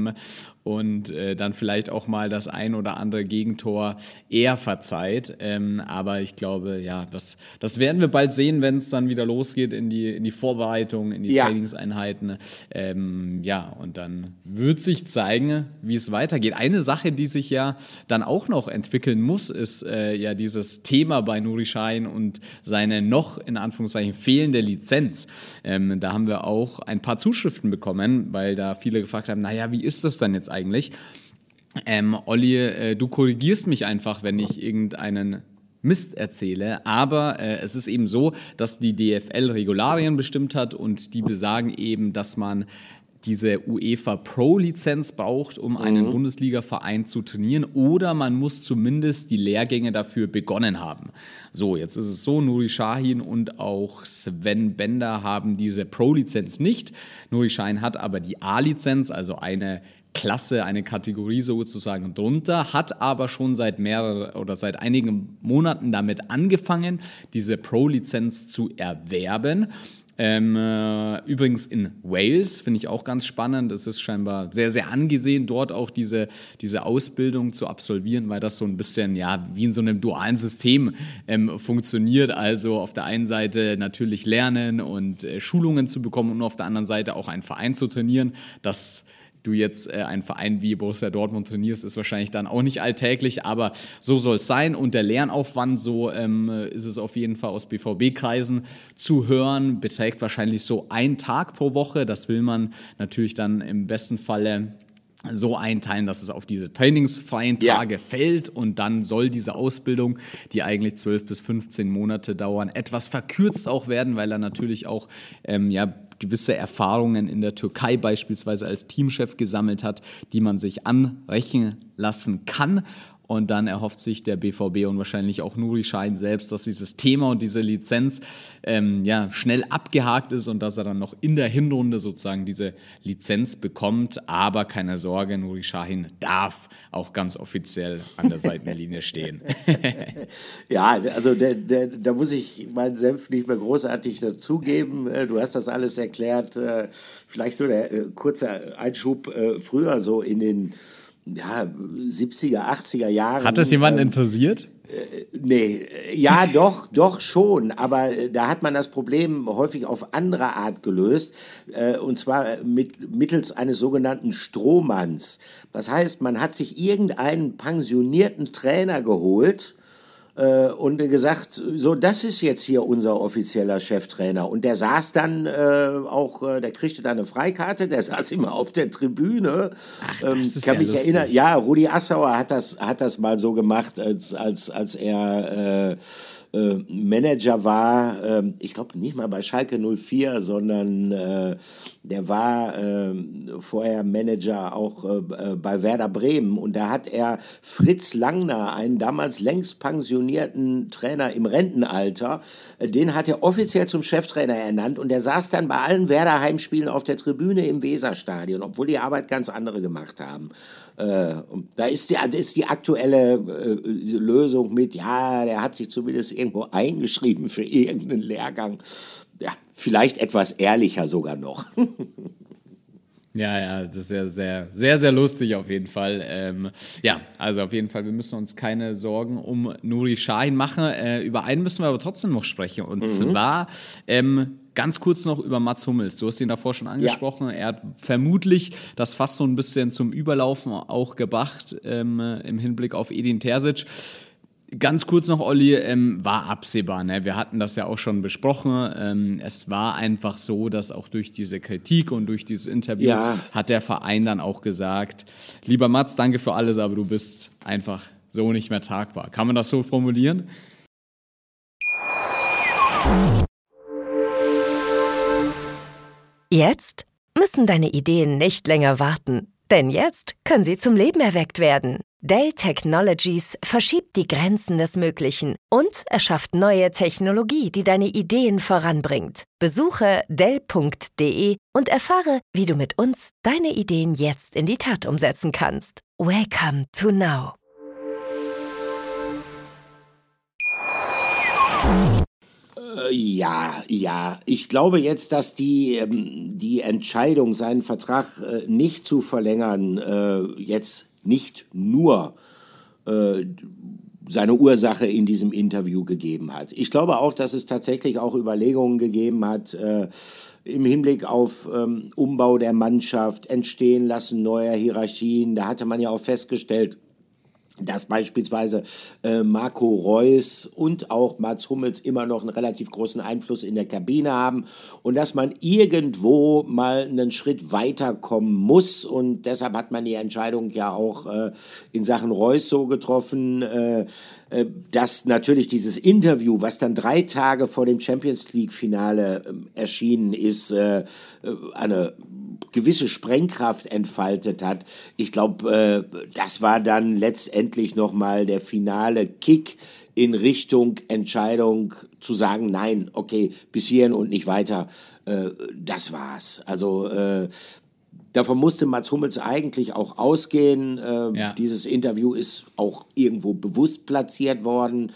Und äh, dann vielleicht auch mal das ein oder andere Gegentor eher verzeiht. Ähm, aber ich glaube, ja, das, das werden wir bald sehen, wenn es dann wieder losgeht in die, in die Vorbereitung, in die ja. Trainingseinheiten. Ähm, ja, und dann wird sich zeigen, wie es weitergeht. Eine Sache, die sich ja dann auch noch entwickeln muss, ist äh, ja dieses Thema bei Nuri Şahin und seine noch, in Anführungszeichen, fehlende Lizenz. Ähm, da haben wir auch ein paar Zuschriften bekommen, weil da viele gefragt haben, naja, wie ist das dann jetzt eigentlich? Ähm, Olli, äh, du korrigierst mich einfach, wenn ich irgendeinen Mist erzähle, aber äh, es ist eben so, dass die D F L Regularien bestimmt hat und die besagen eben, dass man diese UEFA Pro-Lizenz braucht, um einen mhm. Bundesliga-Verein zu trainieren, oder man muss zumindest die Lehrgänge dafür begonnen haben. So, jetzt ist es so, Nuri Şahin und auch Sven Bender haben diese Pro-Lizenz nicht. Nuri Şahin hat aber die A-Lizenz, also eine Klasse, eine Kategorie sozusagen drunter, hat aber schon seit mehreren oder seit einigen Monaten damit angefangen, diese Pro-Lizenz zu erwerben. Ähm, äh, übrigens in Wales, finde ich auch ganz spannend. Es ist scheinbar sehr, sehr angesehen, dort auch diese, diese Ausbildung zu absolvieren, weil das so ein bisschen ja wie in so einem dualen System ähm, funktioniert. Also auf der einen Seite natürlich lernen und äh, Schulungen zu bekommen und auf der anderen Seite auch einen Verein zu trainieren. Das du jetzt äh, einen Verein wie Borussia Dortmund trainierst, ist wahrscheinlich dann auch nicht alltäglich, aber so soll es sein. Und der Lernaufwand, so ähm, ist es auf jeden Fall aus B V B-Kreisen zu hören, beträgt wahrscheinlich so ein Tag pro Woche. Das will man natürlich dann im besten Falle so einteilen, dass es auf diese trainingsfreien Tage ja. fällt, und dann soll diese Ausbildung, die eigentlich zwölf bis fünfzehn Monate dauern, etwas verkürzt auch werden, weil er natürlich auch ähm, ja, gewisse Erfahrungen in der Türkei beispielsweise als Teamchef gesammelt hat, die man sich anrechnen lassen kann. Und dann erhofft sich der B V B und wahrscheinlich auch Nuri Şahin selbst, dass dieses Thema und diese Lizenz ähm, ja, schnell abgehakt ist und dass er dann noch in der Hinrunde sozusagen diese Lizenz bekommt. Aber keine Sorge, Nuri Şahin darf auch ganz offiziell an der Seitenlinie stehen. Ja, also der, der, da muss ich meinen Senf nicht mehr großartig dazugeben. Du hast das alles erklärt. Vielleicht nur der äh, kurze Einschub äh, früher so in den ja, siebziger, achtziger Jahren. Hat das jemanden ähm, interessiert? Äh, nee, ja, doch, doch schon, aber äh, da hat man das Problem häufig auf andere Art gelöst, äh, und zwar mit, mittels eines sogenannten Strohmanns. Das heißt, man hat sich irgendeinen pensionierten Trainer geholt äh, und gesagt, so, das ist jetzt hier unser offizieller Cheftrainer. Und der saß dann äh, auch, äh, der kriegte dann eine Freikarte, der saß immer auf der Tribüne. Ach, das ähm, ist kann ja mich lustig. erinnern, ja, Rudi Assauer hat das, hat das mal so gemacht, als, als, als er äh, äh, Manager war, äh, ich glaube nicht mal bei Schalke null vier, sondern äh, der war äh, vorher Manager auch äh, bei Werder Bremen, und da hat er Fritz Langner, einen damals längst pensionierten Trainer im Rentenalter, äh, den hat er offiziell zum Cheftrainer ernannt, und der saß dann bei allen Werder Heimspielen auf der Tribüne im Weserstadion, obwohl die Arbeit ganz andere gemacht haben. Äh, und da ist die, das ist die aktuelle äh, Lösung mit, ja, der hat sich zumindest irgendwo eingeschrieben für irgendeinen Lehrgang. Ja, vielleicht etwas ehrlicher sogar noch. Ja, ja, das ist sehr, sehr, sehr, sehr lustig auf jeden Fall. Ähm, ja, also auf jeden Fall, wir müssen uns keine Sorgen um Nuri Şahin machen. Äh, über einen müssen wir aber trotzdem noch sprechen. Und mhm. zwar ähm, ganz kurz noch über Mats Hummels. Du hast ihn davor schon angesprochen. Ja. Er hat vermutlich das fast so ein bisschen zum Überlaufen auch gebracht ähm, im Hinblick auf Edin Terzic. Ganz kurz noch, Olli, ähm, war absehbar, ne? Wir hatten das ja auch schon besprochen. Ähm, es war einfach so, dass auch durch diese Kritik und durch dieses Interview ja. hat der Verein dann auch gesagt, lieber Mats, danke für alles, aber du bist einfach so nicht mehr tragbar. Kann man das so formulieren? Jetzt müssen deine Ideen nicht länger warten, Denn jetzt können sie zum Leben erweckt werden. Dell Technologies verschiebt die Grenzen des Möglichen und erschafft neue Technologie, die deine Ideen voranbringt. Besuche dell punkt de und erfahre, wie du mit uns deine Ideen jetzt in die Tat umsetzen kannst. Welcome to now. Ja, ja. Ich glaube jetzt, dass die, ähm, die Entscheidung, seinen Vertrag äh, nicht zu verlängern, äh, jetzt nicht nur äh, seine Ursache in diesem Interview gegeben hat. Ich glaube auch, dass es tatsächlich auch Überlegungen gegeben hat, äh, im Hinblick auf ähm, Umbau der Mannschaft, Entstehen lassen neuer Hierarchien. Da hatte man ja auch festgestellt, dass beispielsweise äh, Marco Reus und auch Mats Hummels immer noch einen relativ großen Einfluss in der Kabine haben und dass man irgendwo mal einen Schritt weiterkommen muss, und deshalb hat man die Entscheidung ja auch äh, in Sachen Reus so getroffen, äh, äh, dass natürlich dieses Interview, was dann drei Tage vor dem Champions-League-Finale äh, erschienen ist, äh, eine gewisse Sprengkraft entfaltet hat. Ich glaube, äh, das war dann letztendlich nochmal der finale Kick in Richtung Entscheidung zu sagen, nein, okay, bis hierhin und nicht weiter, äh, das war's. Also äh, davon musste Mats Hummels eigentlich auch ausgehen. Äh, ja. Dieses Interview ist auch irgendwo bewusst platziert worden.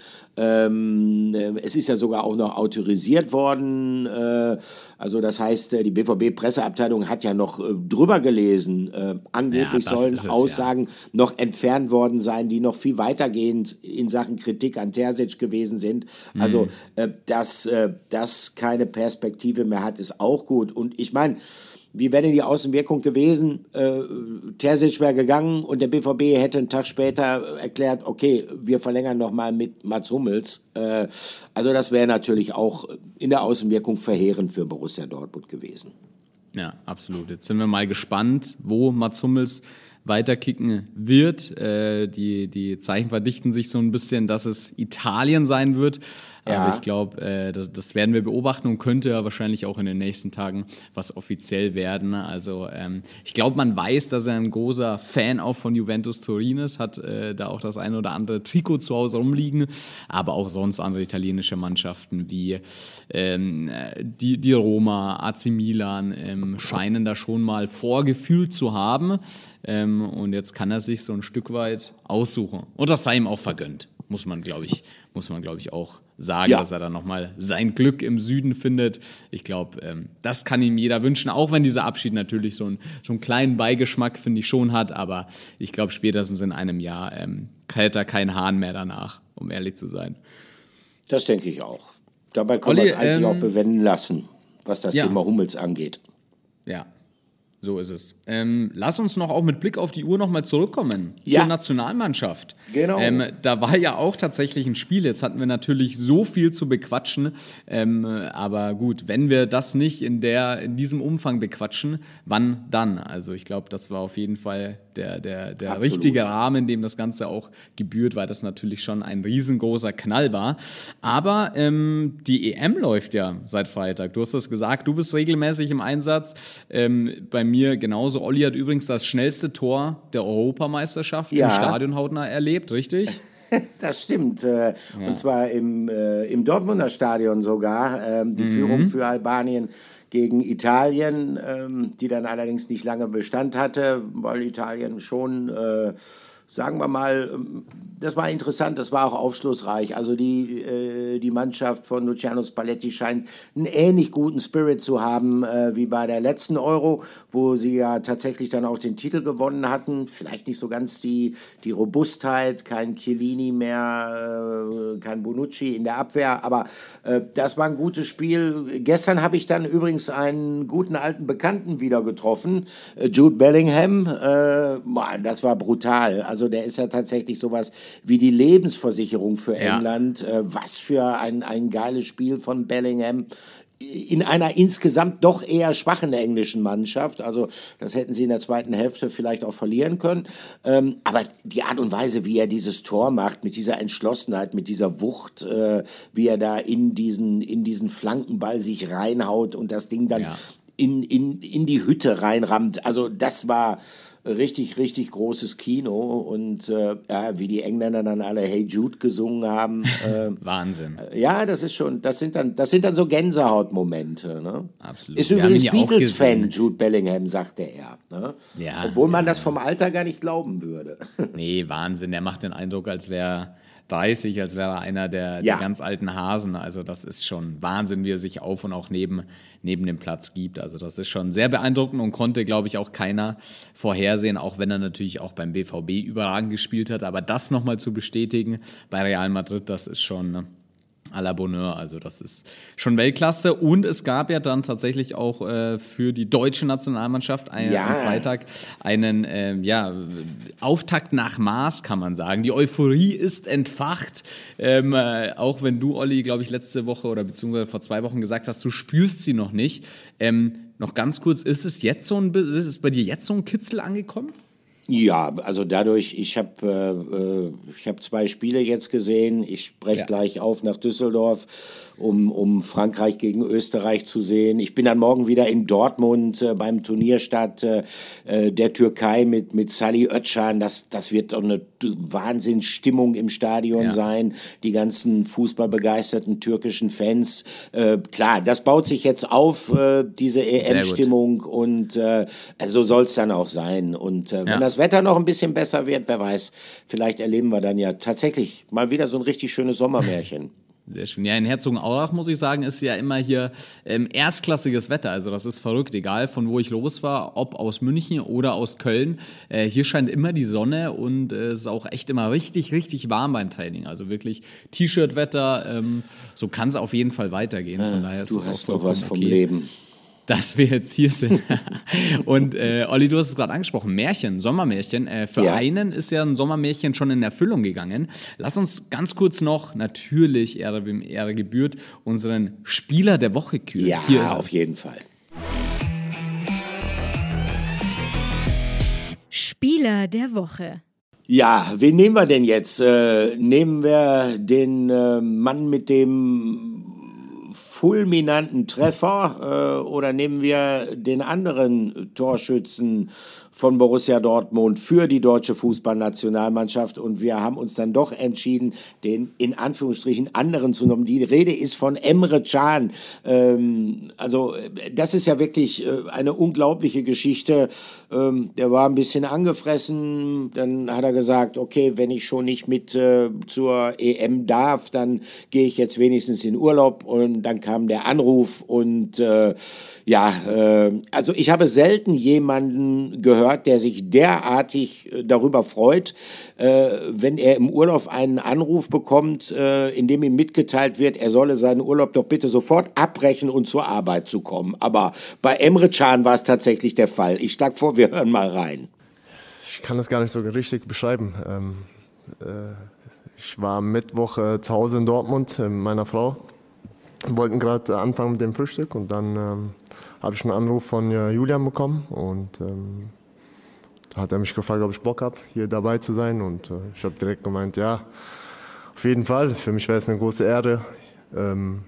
Ähm, es ist ja sogar auch noch autorisiert worden. Äh, also das heißt, die B V B-Presseabteilung hat ja noch äh, drüber gelesen. Äh, angeblich ja, sollen es, Aussagen ja. noch entfernt worden sein, die noch viel weitergehend in Sachen Kritik an Terzic gewesen sind. Mhm. Also äh, dass äh, das keine Perspektive mehr hat, ist auch gut. Und ich meine, wie wäre denn die Außenwirkung gewesen? Äh, Terzic wäre gegangen und der B V B hätte einen Tag später erklärt, okay, wir verlängern nochmal mit Mats Hummels. Äh, also das wäre natürlich auch in der Außenwirkung verheerend für Borussia Dortmund gewesen. Ja, absolut. Jetzt sind wir mal gespannt, wo Mats Hummels weiterkicken wird. Äh, die, die Zeichen verdichten sich so ein bisschen, dass es Italien sein wird. Ja. Aber ich glaube, äh, das, das werden wir beobachten und könnte ja wahrscheinlich auch in den nächsten Tagen was offiziell werden. Also ähm, ich glaube, man weiß, dass er ein großer Fan auch von Juventus Turin ist, hat äh, da auch das eine oder andere Trikot zu Hause rumliegen, aber auch sonst andere italienische Mannschaften wie ähm, die, die Roma, A C Milan ähm, scheinen da schon mal vorgefühlt zu haben. Ähm, und jetzt kann er sich so ein Stück weit aussuchen. Und das sei ihm auch vergönnt, muss man, glaube ich, muss man, glaube ich, auch sagen, ja. dass er dann nochmal sein Glück im Süden findet. Ich glaube, ähm, das kann ihm jeder wünschen, auch wenn dieser Abschied natürlich so, ein, so einen kleinen Beigeschmack, finde ich, schon hat. Aber ich glaube, spätestens in einem Jahr ähm, hält er keinen Hahn mehr danach, um ehrlich zu sein. Das denke ich auch. Dabei kann man es eigentlich ähm, auch bewenden lassen, was das ja. Thema Hummels angeht. Ja. So ist es. Ähm, lass uns noch auch mit Blick auf die Uhr nochmal zurückkommen ja. zur Nationalmannschaft. Genau. Ähm, da war ja auch tatsächlich ein Spiel. Jetzt hatten wir natürlich so viel zu bequatschen. Ähm, aber gut, wenn wir das nicht in, der, in diesem Umfang bequatschen, wann dann? Also ich glaube, das war auf jeden Fall der, der, der richtige Rahmen, in dem das Ganze auch gebührt, weil das natürlich schon ein riesengroßer Knall war. Aber ähm, die E M läuft ja seit Freitag. Du hast das gesagt, du bist regelmäßig im Einsatz. Ähm, bei mir genauso. Olli hat übrigens das schnellste Tor der Europameisterschaft ja. im Stadion hautnah erlebt, richtig? Das stimmt. Äh, ja. Und zwar im, äh, im Dortmunder Stadion sogar. Ähm, die mhm. Führung für Albanien gegen Italien, ähm, die dann allerdings nicht lange Bestand hatte, weil Italien schon, äh, sagen wir mal, das war interessant, das war auch aufschlussreich. Also die, äh, die Mannschaft von Luciano Spalletti scheint einen ähnlich guten Spirit zu haben äh, wie bei der letzten Euro, wo sie ja tatsächlich dann auch den Titel gewonnen hatten. Vielleicht nicht so ganz die, die Robustheit, kein Chiellini mehr, äh, kein Bonucci in der Abwehr, aber äh, das war ein gutes Spiel. Gestern habe ich dann übrigens einen guten alten Bekannten wieder getroffen, äh, Jude Bellingham. Äh, boah, das war brutal. Also der ist ja tatsächlich sowas wie die Lebensversicherung für England. Ja. Äh, was für ein, ein geiles Spiel von Bellingham in einer insgesamt doch eher schwachen englischen Mannschaft. Also das hätten sie in der zweiten Hälfte vielleicht auch verlieren können. Ähm, aber die Art und Weise, wie er dieses Tor macht, mit dieser Entschlossenheit, mit dieser Wucht, äh, wie er da in diesen, in diesen Flankenball sich reinhaut und das Ding dann ja. in, in, in die Hütte reinrammt. Also das war richtig, richtig großes Kino und äh, ja, wie die Engländer dann alle Hey Jude gesungen haben. Äh, Wahnsinn. Ja, das ist schon, das sind dann, das sind dann so Gänsehautmomente. Ne? Absolut. Ist Wir übrigens haben ihn ja auch Beatles-Fan, gesehen. Jude Bellingham, sagte er. Ne? Ja, Obwohl man ja, das vom Alter gar nicht glauben würde. Nee, Wahnsinn. Der macht den Eindruck, als wäre dreißig, als wäre er einer der, Ja. der ganz alten Hasen. Also das ist schon Wahnsinn, wie er sich auf und auch neben, neben dem Platz gibt. Also das ist schon sehr beeindruckend und konnte, glaube ich, auch keiner vorhersehen, auch wenn er natürlich auch beim B V B überragend gespielt hat. Aber das nochmal zu bestätigen bei Real Madrid, das ist schon ne, à la Bonheur. Also das ist schon Weltklasse. Und es gab ja dann tatsächlich auch äh, für die deutsche Nationalmannschaft ein, Ja. am Freitag einen äh, ja, Auftakt nach Maß, kann man sagen. Die Euphorie ist entfacht. Ähm, äh, auch wenn du, Olli, glaube ich, letzte Woche oder beziehungsweise vor zwei Wochen gesagt hast, du spürst sie noch nicht. Ähm, noch ganz kurz, ist es jetzt so ein, ist es bei dir jetzt so ein Kitzel angekommen? Ja, also dadurch, ich habe äh, ich hab zwei Spiele jetzt gesehen. Ich spreche Ja. gleich auf nach Düsseldorf, um, um Frankreich gegen Österreich zu sehen. Ich bin dann morgen wieder in Dortmund äh, beim Turnierstart äh, der Türkei mit, mit Salih Özcan. Das, das wird doch eine Wahnsinnsstimmung im Stadion Ja. sein. Die ganzen fußballbegeisterten türkischen Fans. Äh, klar, das baut sich jetzt auf, äh, diese E M-Stimmung. Und äh, so soll es dann auch sein. Und äh, wenn Ja. das Wetter noch ein bisschen besser wird, wer weiß, vielleicht erleben wir dann ja tatsächlich mal wieder so ein richtig schönes Sommermärchen. Sehr schön. Ja, in Herzogenaurach, muss ich sagen, ist ja immer hier ähm, erstklassiges Wetter. Also das ist verrückt, egal von wo ich los war, ob aus München oder aus Köln. Äh, hier scheint immer die Sonne und äh, es ist auch echt immer richtig, richtig warm beim Training. Also wirklich T-Shirt-Wetter, ähm, so kann es auf jeden Fall weitergehen. Von daher ist Du das auch hast noch vollkommen was vom okay, Leben. dass wir jetzt hier sind. Und äh, Olli, du hast es gerade angesprochen, Märchen, Sommermärchen. Äh, für Ja. einen ist ja ein Sommermärchen schon in Erfüllung gegangen. Lass uns ganz kurz noch, natürlich, Ehre wem Ehre gebührt, unseren Spieler der Woche küren. Ja, Hier ist er. auf jeden Fall. Spieler der Woche. Ja, wen nehmen wir denn jetzt? Äh, nehmen wir den äh, Mann mit dem fulminanten Treffer äh, oder nehmen wir den anderen Torschützen von Borussia Dortmund für die deutsche Fußballnationalmannschaft? Und wir haben uns dann doch entschieden, den in Anführungsstrichen anderen zu nehmen. Die Rede ist von Emre Can. Ähm, also das ist ja wirklich äh, eine unglaubliche Geschichte. Ähm, der war ein bisschen angefressen, dann hat er gesagt, okay, wenn ich schon nicht mit äh, zur E M darf, dann gehe ich jetzt wenigstens in Urlaub. Und dann kam der Anruf und äh, ja, äh, also ich habe selten jemanden gehört, der sich derartig äh, darüber freut, äh, wenn er im Urlaub einen Anruf bekommt, äh, in dem ihm mitgeteilt wird, er solle seinen Urlaub doch bitte sofort abbrechen und zur Arbeit zu kommen. Aber bei Emre Can war es tatsächlich der Fall. Ich schlage vor, wir hören mal rein. Ich kann das gar nicht so richtig beschreiben. Ähm, äh, ich war am Mittwoch äh, zu Hause in Dortmund äh, mit meiner Frau. Wir wollten gerade äh, anfangen mit dem Frühstück und dann ähm, habe ich einen Anruf von äh, Julian bekommen und ähm, da hat er mich gefragt, ob ich Bock habe, hier dabei zu sein und äh, ich habe direkt gemeint, ja, auf jeden Fall. Für mich wäre es eine große Ehre, ähm,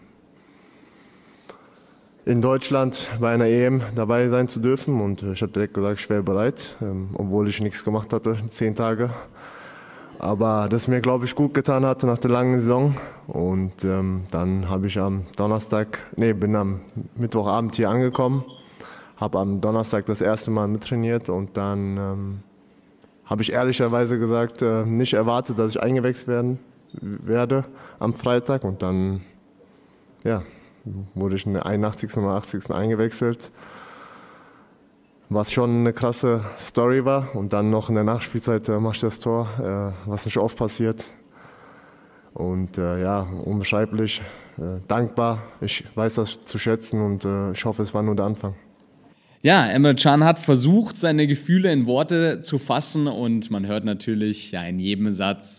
in Deutschland bei einer E M dabei sein zu dürfen und äh, ich habe direkt gesagt, ich wäre bereit, ähm, obwohl ich nichts gemacht hatte, zehn Tage. Aber das mir, glaube ich, gut getan hatte nach der langen Saison. Und ähm, dann habe ich am Donnerstag, nee, bin am Mittwochabend hier angekommen, habe am Donnerstag das erste Mal mittrainiert und dann ähm, habe ich ehrlicherweise gesagt, äh, nicht erwartet, dass ich eingewechselt werden werde am Freitag. Und dann, ja, wurde ich in der einundachtzigsten oder achtzigsten eingewechselt. Was schon eine krasse Story war. Und dann noch in der Nachspielzeit äh, mache ich das Tor, äh, was nicht oft passiert. Und äh, ja, unbeschreiblich, äh, dankbar. Ich weiß das zu schätzen und äh, ich hoffe, es war nur der Anfang. Ja, Emre Can hat versucht, seine Gefühle in Worte zu fassen und man hört natürlich ja in jedem Satz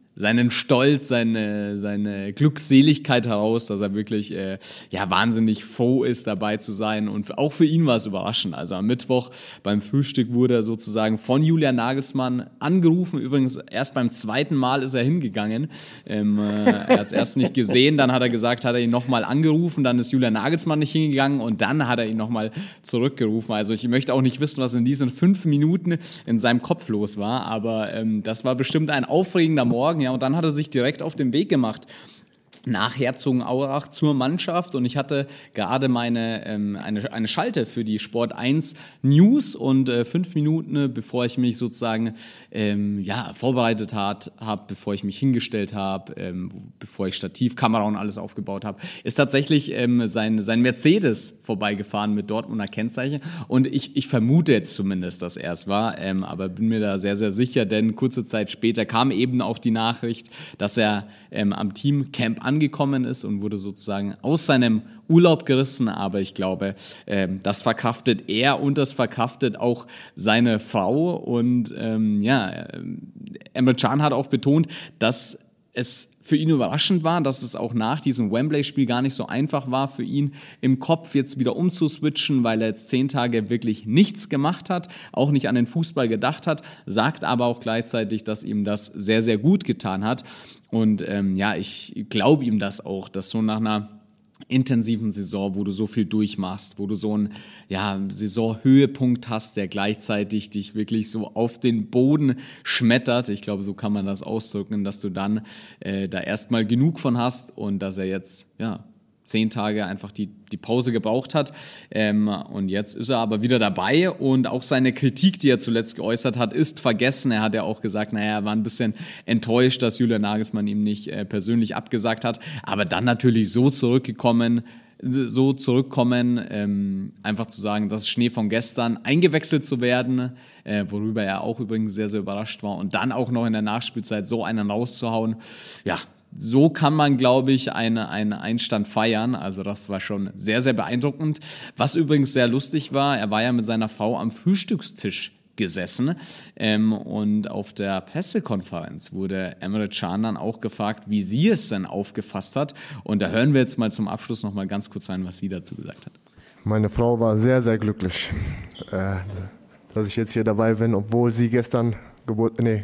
seinen Stolz, seine, seine Glückseligkeit heraus, dass er wirklich äh, ja, wahnsinnig froh ist, dabei zu sein. Und auch für ihn war es überraschend. Also am Mittwoch beim Frühstück wurde er sozusagen von Julian Nagelsmann angerufen. Übrigens erst beim zweiten Mal ist er hingegangen. Ähm, äh, er hat es erst nicht gesehen, dann hat er gesagt, hat er ihn nochmal angerufen, dann ist Julian Nagelsmann nicht hingegangen und dann hat er ihn nochmal zurückgerufen. Also ich möchte auch nicht wissen, was in diesen fünf Minuten in seinem Kopf los war, aber ähm, das war bestimmt ein aufregender Morgen, ja. Und dann hat er sich direkt auf den Weg gemacht nach Herzogenaurach zur Mannschaft und ich hatte gerade meine ähm, eine, eine Schalte für die Sport eins News und äh, fünf Minuten, äh, bevor ich mich sozusagen ähm, ja, vorbereitet habe, bevor ich mich hingestellt habe, ähm, bevor ich Stativ, Kamera und alles aufgebaut habe, ist tatsächlich ähm, sein, sein Mercedes vorbeigefahren mit Dortmunder Kennzeichen und ich, ich vermute jetzt zumindest, dass er es war, ähm, aber bin mir da sehr, sehr sicher, denn kurze Zeit später kam eben auch die Nachricht, dass er ähm, am Teamcamp angekommen ist und wurde sozusagen aus seinem Urlaub gerissen, aber ich glaube, ähm, das verkraftet er und das verkraftet auch seine Frau und ähm, ja, Emre Can hat auch betont, dass es für ihn überraschend war, dass es auch nach diesem Wembley-Spiel gar nicht so einfach war für ihn im Kopf jetzt wieder umzuswitchen, weil er jetzt zehn Tage wirklich nichts gemacht hat, auch nicht an den Fußball gedacht hat, sagt aber auch gleichzeitig, dass ihm das sehr, sehr gut getan hat und ähm, ja, ich glaube ihm das auch, dass so nach einer intensiven Saison, wo du so viel durchmachst, wo du so einen ja, Saisonhöhepunkt hast, der gleichzeitig dich wirklich so auf den Boden schmettert. Ich glaube, so kann man das ausdrücken, dass du dann äh, da erstmal genug von hast und dass er jetzt ja zehn Tage einfach die, die Pause gebraucht hat. Ähm, und jetzt ist er aber wieder dabei und auch seine Kritik, die er zuletzt geäußert hat, ist vergessen. Er hat ja auch gesagt, naja, er war ein bisschen enttäuscht, dass Julian Nagelsmann ihm nicht äh, persönlich abgesagt hat. Aber dann natürlich so zurückgekommen, so zurückkommen, ähm, einfach zu sagen, das ist Schnee von gestern, eingewechselt zu werden, äh, worüber er auch übrigens sehr, sehr überrascht war. Und dann auch noch in der Nachspielzeit so einen rauszuhauen, ja, so kann man, glaube ich, eine, einen Einstand feiern. Also das war schon sehr, sehr beeindruckend. Was übrigens sehr lustig war, er war ja mit seiner Frau am Frühstückstisch gesessen ähm, und auf der Pressekonferenz wurde Emre Can dann auch gefragt, wie sie es denn aufgefasst hat. Und da hören wir jetzt mal zum Abschluss noch mal ganz kurz rein, was sie dazu gesagt hat. Meine Frau war sehr, sehr glücklich, äh, dass ich jetzt hier dabei bin, obwohl sie gestern, Geburt, nee,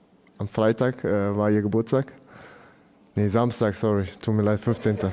am Freitag äh, war ihr Geburtstag. Nee, Samstag, sorry, tut mir leid, fünfzehnten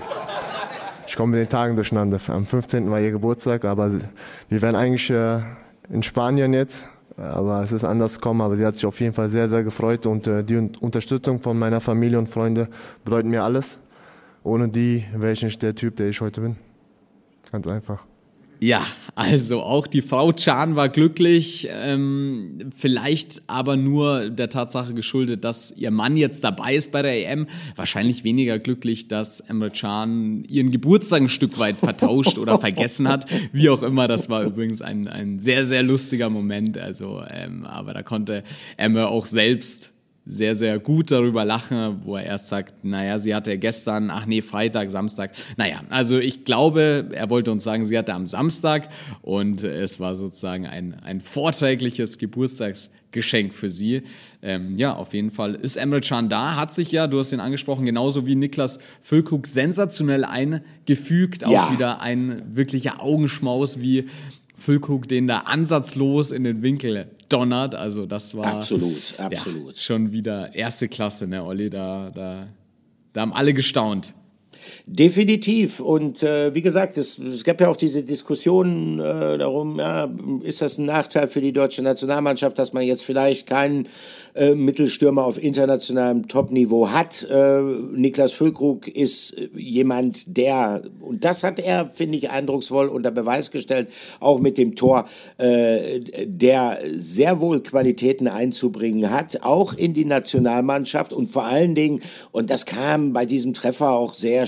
Ich komme mit den Tagen durcheinander. Am fünfzehnten war ihr Geburtstag, aber wir wären eigentlich äh, in Spanien jetzt, aber es ist anders gekommen. Aber sie hat sich auf jeden Fall sehr, sehr gefreut und äh, die Unterstützung von meiner Familie und Freunde bedeutet mir alles. Ohne die wäre ich nicht der Typ, der ich heute bin. Ganz einfach. Ja, also auch die Frau Can war glücklich, ähm, vielleicht aber nur der Tatsache geschuldet, dass ihr Mann jetzt dabei ist bei der E M. Wahrscheinlich weniger glücklich, dass Emre Can ihren Geburtstag ein Stück weit vertauscht oder vergessen hat. Wie auch immer, das war übrigens ein, ein sehr, sehr lustiger Moment. Also, ähm, aber da konnte Emre auch selbst sehr, sehr gut darüber lachen, wo er erst sagt, naja, sie hatte gestern, ach nee, Freitag, Samstag. Naja, also ich glaube, er wollte uns sagen, sie hatte am Samstag und es war sozusagen ein, ein vorträgliches Geburtstagsgeschenk für sie. Ähm, ja, auf jeden Fall ist Emre Can da, hat sich ja, du hast ihn angesprochen, genauso wie Niklas Füllkrug sensationell eingefügt. Auch ja. Wieder ein wirklicher Augenschmaus, wie Füllkrug den da ansatzlos in den Winkel donnert, also das war absolut, absolut. Ja, schon wieder erste Klasse, ne, Olli, da, da, da haben alle gestaunt. Definitiv. Und äh, wie gesagt, es, es gab ja auch diese Diskussion äh, darum, ja, ist das ein Nachteil für die deutsche Nationalmannschaft, dass man jetzt vielleicht keinen äh, Mittelstürmer auf internationalem Top-Niveau hat. Äh, Niklas Füllkrug ist jemand, der, und das hat er, finde ich, eindrucksvoll unter Beweis gestellt, auch mit dem Tor, äh, der sehr wohl Qualitäten einzubringen hat, auch in die Nationalmannschaft und vor allen Dingen, und das kam bei diesem Treffer auch sehr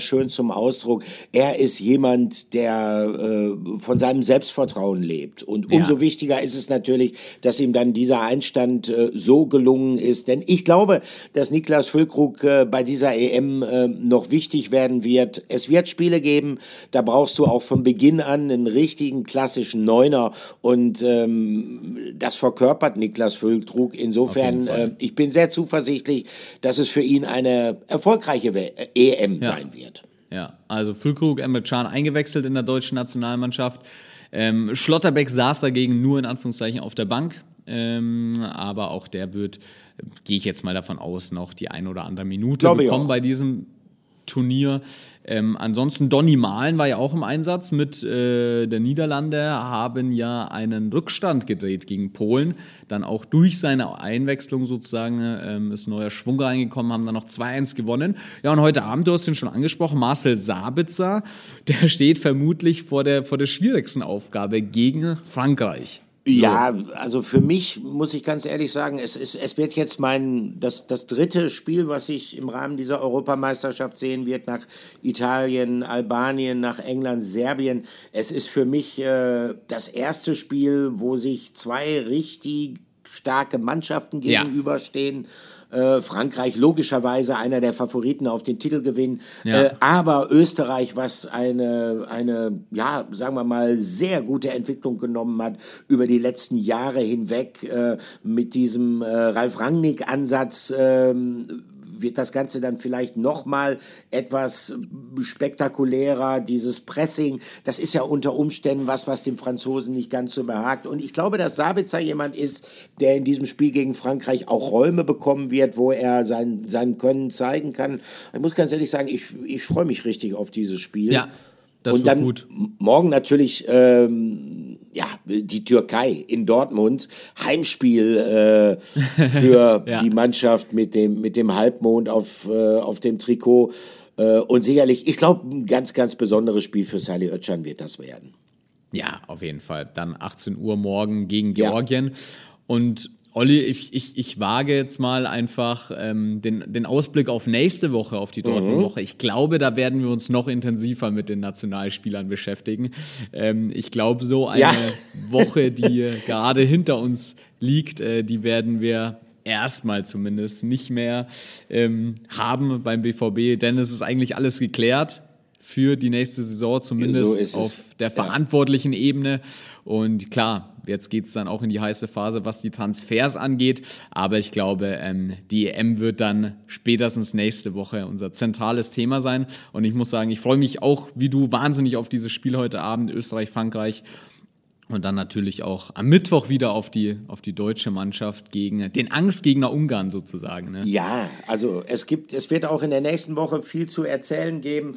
schön zum Ausdruck. Er ist jemand, der äh, von seinem Selbstvertrauen lebt. Und umso ja. wichtiger ist es natürlich, dass ihm dann dieser Einstand äh, so gelungen ist. Denn ich glaube, dass Niklas Füllkrug äh, bei dieser E M äh, noch wichtig werden wird. Es wird Spiele geben, da brauchst du auch von Beginn an einen richtigen klassischen Neuner. Und ähm, das verkörpert Niklas Füllkrug. Insofern, äh, ich bin sehr zuversichtlich, dass es für ihn eine erfolgreiche E M ja. sein wird. Ja, also Füllkrug, Emre Can eingewechselt in der deutschen Nationalmannschaft. Ähm, Schlotterbeck saß dagegen nur in Anführungszeichen auf der Bank. Ähm, aber auch der wird, gehe ich jetzt mal davon aus, noch die ein oder andere Minute Glaube bekommen bei diesem Turnier. Ähm, ansonsten Donny Malen war ja auch im Einsatz mit äh, der Niederlande, haben ja einen Rückstand gedreht gegen Polen. Dann auch durch seine Einwechslung sozusagen ähm, ist neuer Schwung reingekommen, haben dann noch zwei eins gewonnen. Ja, und heute Abend, du hast ihn schon angesprochen, Marcel Sabitzer, der steht vermutlich vor der, vor der schwierigsten Aufgabe gegen Frankreich. Ja, also für mich muss ich ganz ehrlich sagen, es, es, es wird jetzt mein das, das dritte Spiel, was ich im Rahmen dieser Europameisterschaft sehen wird, nach Italien, Albanien, nach England, Serbien. Es ist für mich äh, das erste Spiel, wo sich zwei richtig starke Mannschaften gegenüberstehen. Ja. Äh, Frankreich logischerweise einer der Favoriten auf den Titelgewinn, ja. äh, aber Österreich, was eine, eine, ja, sagen wir mal, sehr gute Entwicklung genommen hat über die letzten Jahre hinweg äh, mit diesem äh, Ralf Rangnick-Ansatz, äh, wird das Ganze dann vielleicht noch mal etwas spektakulärer, dieses Pressing, das ist ja unter Umständen was, was den Franzosen nicht ganz so behagt. Und ich glaube, dass Sabitzer jemand ist, der in diesem Spiel gegen Frankreich auch Räume bekommen wird, wo er sein, sein Können zeigen kann. Ich muss ganz ehrlich sagen, ich, ich freue mich richtig auf dieses Spiel. Ja, das Und wird dann gut. Morgen natürlich ähm, ja, die Türkei in Dortmund, Heimspiel äh, für ja. die Mannschaft mit dem, mit dem Halbmond auf, äh, auf dem Trikot. Äh, und sicherlich, ich glaube, ein ganz, ganz besonderes Spiel für Salih Özcan wird das werden. Ja, auf jeden Fall. Dann achtzehn Uhr morgen gegen Georgien. Ja. Und Olli, ich, ich, ich wage jetzt mal einfach ähm, den, den Ausblick auf nächste Woche, auf die Dortmund-Woche. Mhm. Ich glaube, da werden wir uns noch intensiver mit den Nationalspielern beschäftigen. Ähm, ich glaube, so eine ja. Woche, die gerade hinter uns liegt, äh, die werden wir erstmal zumindest nicht mehr ähm, haben beim B V B, denn es ist eigentlich alles geklärt für die nächste Saison, zumindest so auf der verantwortlichen ja. Ebene. Und klar, jetzt geht es dann auch in die heiße Phase, was die Transfers angeht. Aber ich glaube, ähm, die E M wird dann spätestens nächste Woche unser zentrales Thema sein. Und ich muss sagen, ich freue mich auch, wie du, wahnsinnig auf dieses Spiel heute Abend, Österreich-Frankreich. Und dann natürlich auch am Mittwoch wieder auf die, auf die deutsche Mannschaft gegen den Angstgegner Ungarn sozusagen. Ne? Ja, also es gibt, es wird auch in der nächsten Woche viel zu erzählen geben,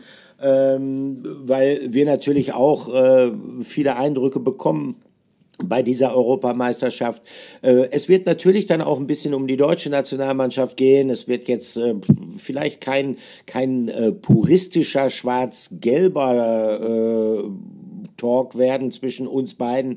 ähm, weil wir natürlich auch äh, viele Eindrücke bekommen bei dieser Europameisterschaft. Äh, es wird natürlich dann auch ein bisschen um die deutsche Nationalmannschaft gehen. Es wird jetzt äh, vielleicht kein, kein äh, puristischer schwarz-gelber äh, Talk werden zwischen uns beiden,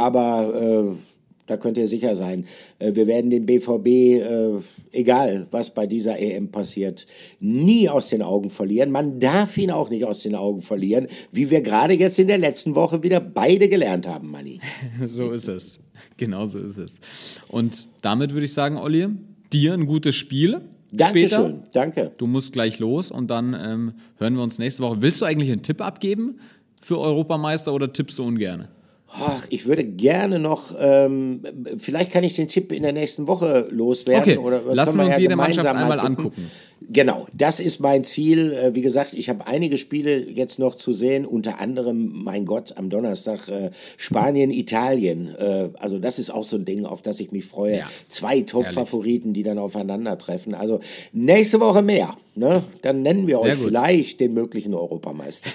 aber äh, da könnt ihr sicher sein, äh, wir werden den B V B, äh, egal was bei dieser E M passiert, nie aus den Augen verlieren. Man darf ihn auch nicht aus den Augen verlieren, wie wir gerade jetzt in der letzten Woche wieder beide gelernt haben, Manni. So ist es, genau so ist es. Und damit würde ich sagen, Olli, dir ein gutes Spiel. Dankeschön, danke. Du musst gleich los und dann ähm, hören wir uns nächste Woche. Willst du eigentlich einen Tipp abgeben für Europameister oder tippst du ungern? Ach, ich würde gerne noch, ähm, vielleicht kann ich den Tipp in der nächsten Woche loswerden. Okay, oder lassen wir uns ja jede Mannschaft einmal angucken. Genau, das ist mein Ziel. Wie gesagt, ich habe einige Spiele jetzt noch zu sehen, unter anderem, mein Gott, am Donnerstag äh, Spanien, Italien. Äh, also das ist auch so ein Ding, auf das ich mich freue. Ja. Zwei Top-Favoriten, die dann aufeinandertreffen. Also nächste Woche mehr. Ne? Dann nennen wir euch vielleicht den möglichen Europameister.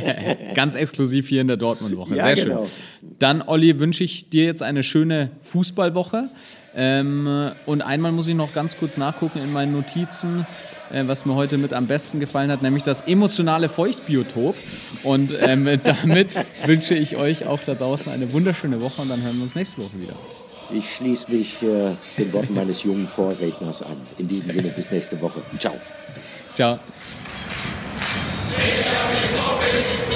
Ganz exklusiv hier in der Dortmund-Woche. Ja, Sehr genau. schön. Dann, Olli, wünsche ich dir jetzt eine schöne Fußballwoche. Ähm, und einmal muss ich noch ganz kurz nachgucken in meinen Notizen, äh, was mir heute mit am besten gefallen hat, nämlich das emotionale Feuchtbiotop. Und ähm, damit wünsche ich euch auch da draußen eine wunderschöne Woche und dann hören wir uns nächste Woche wieder. Ich schließe mich äh, den Worten meines jungen Vorredners an. In diesem Sinne, bis nächste Woche. Ciao. Ciao. B V B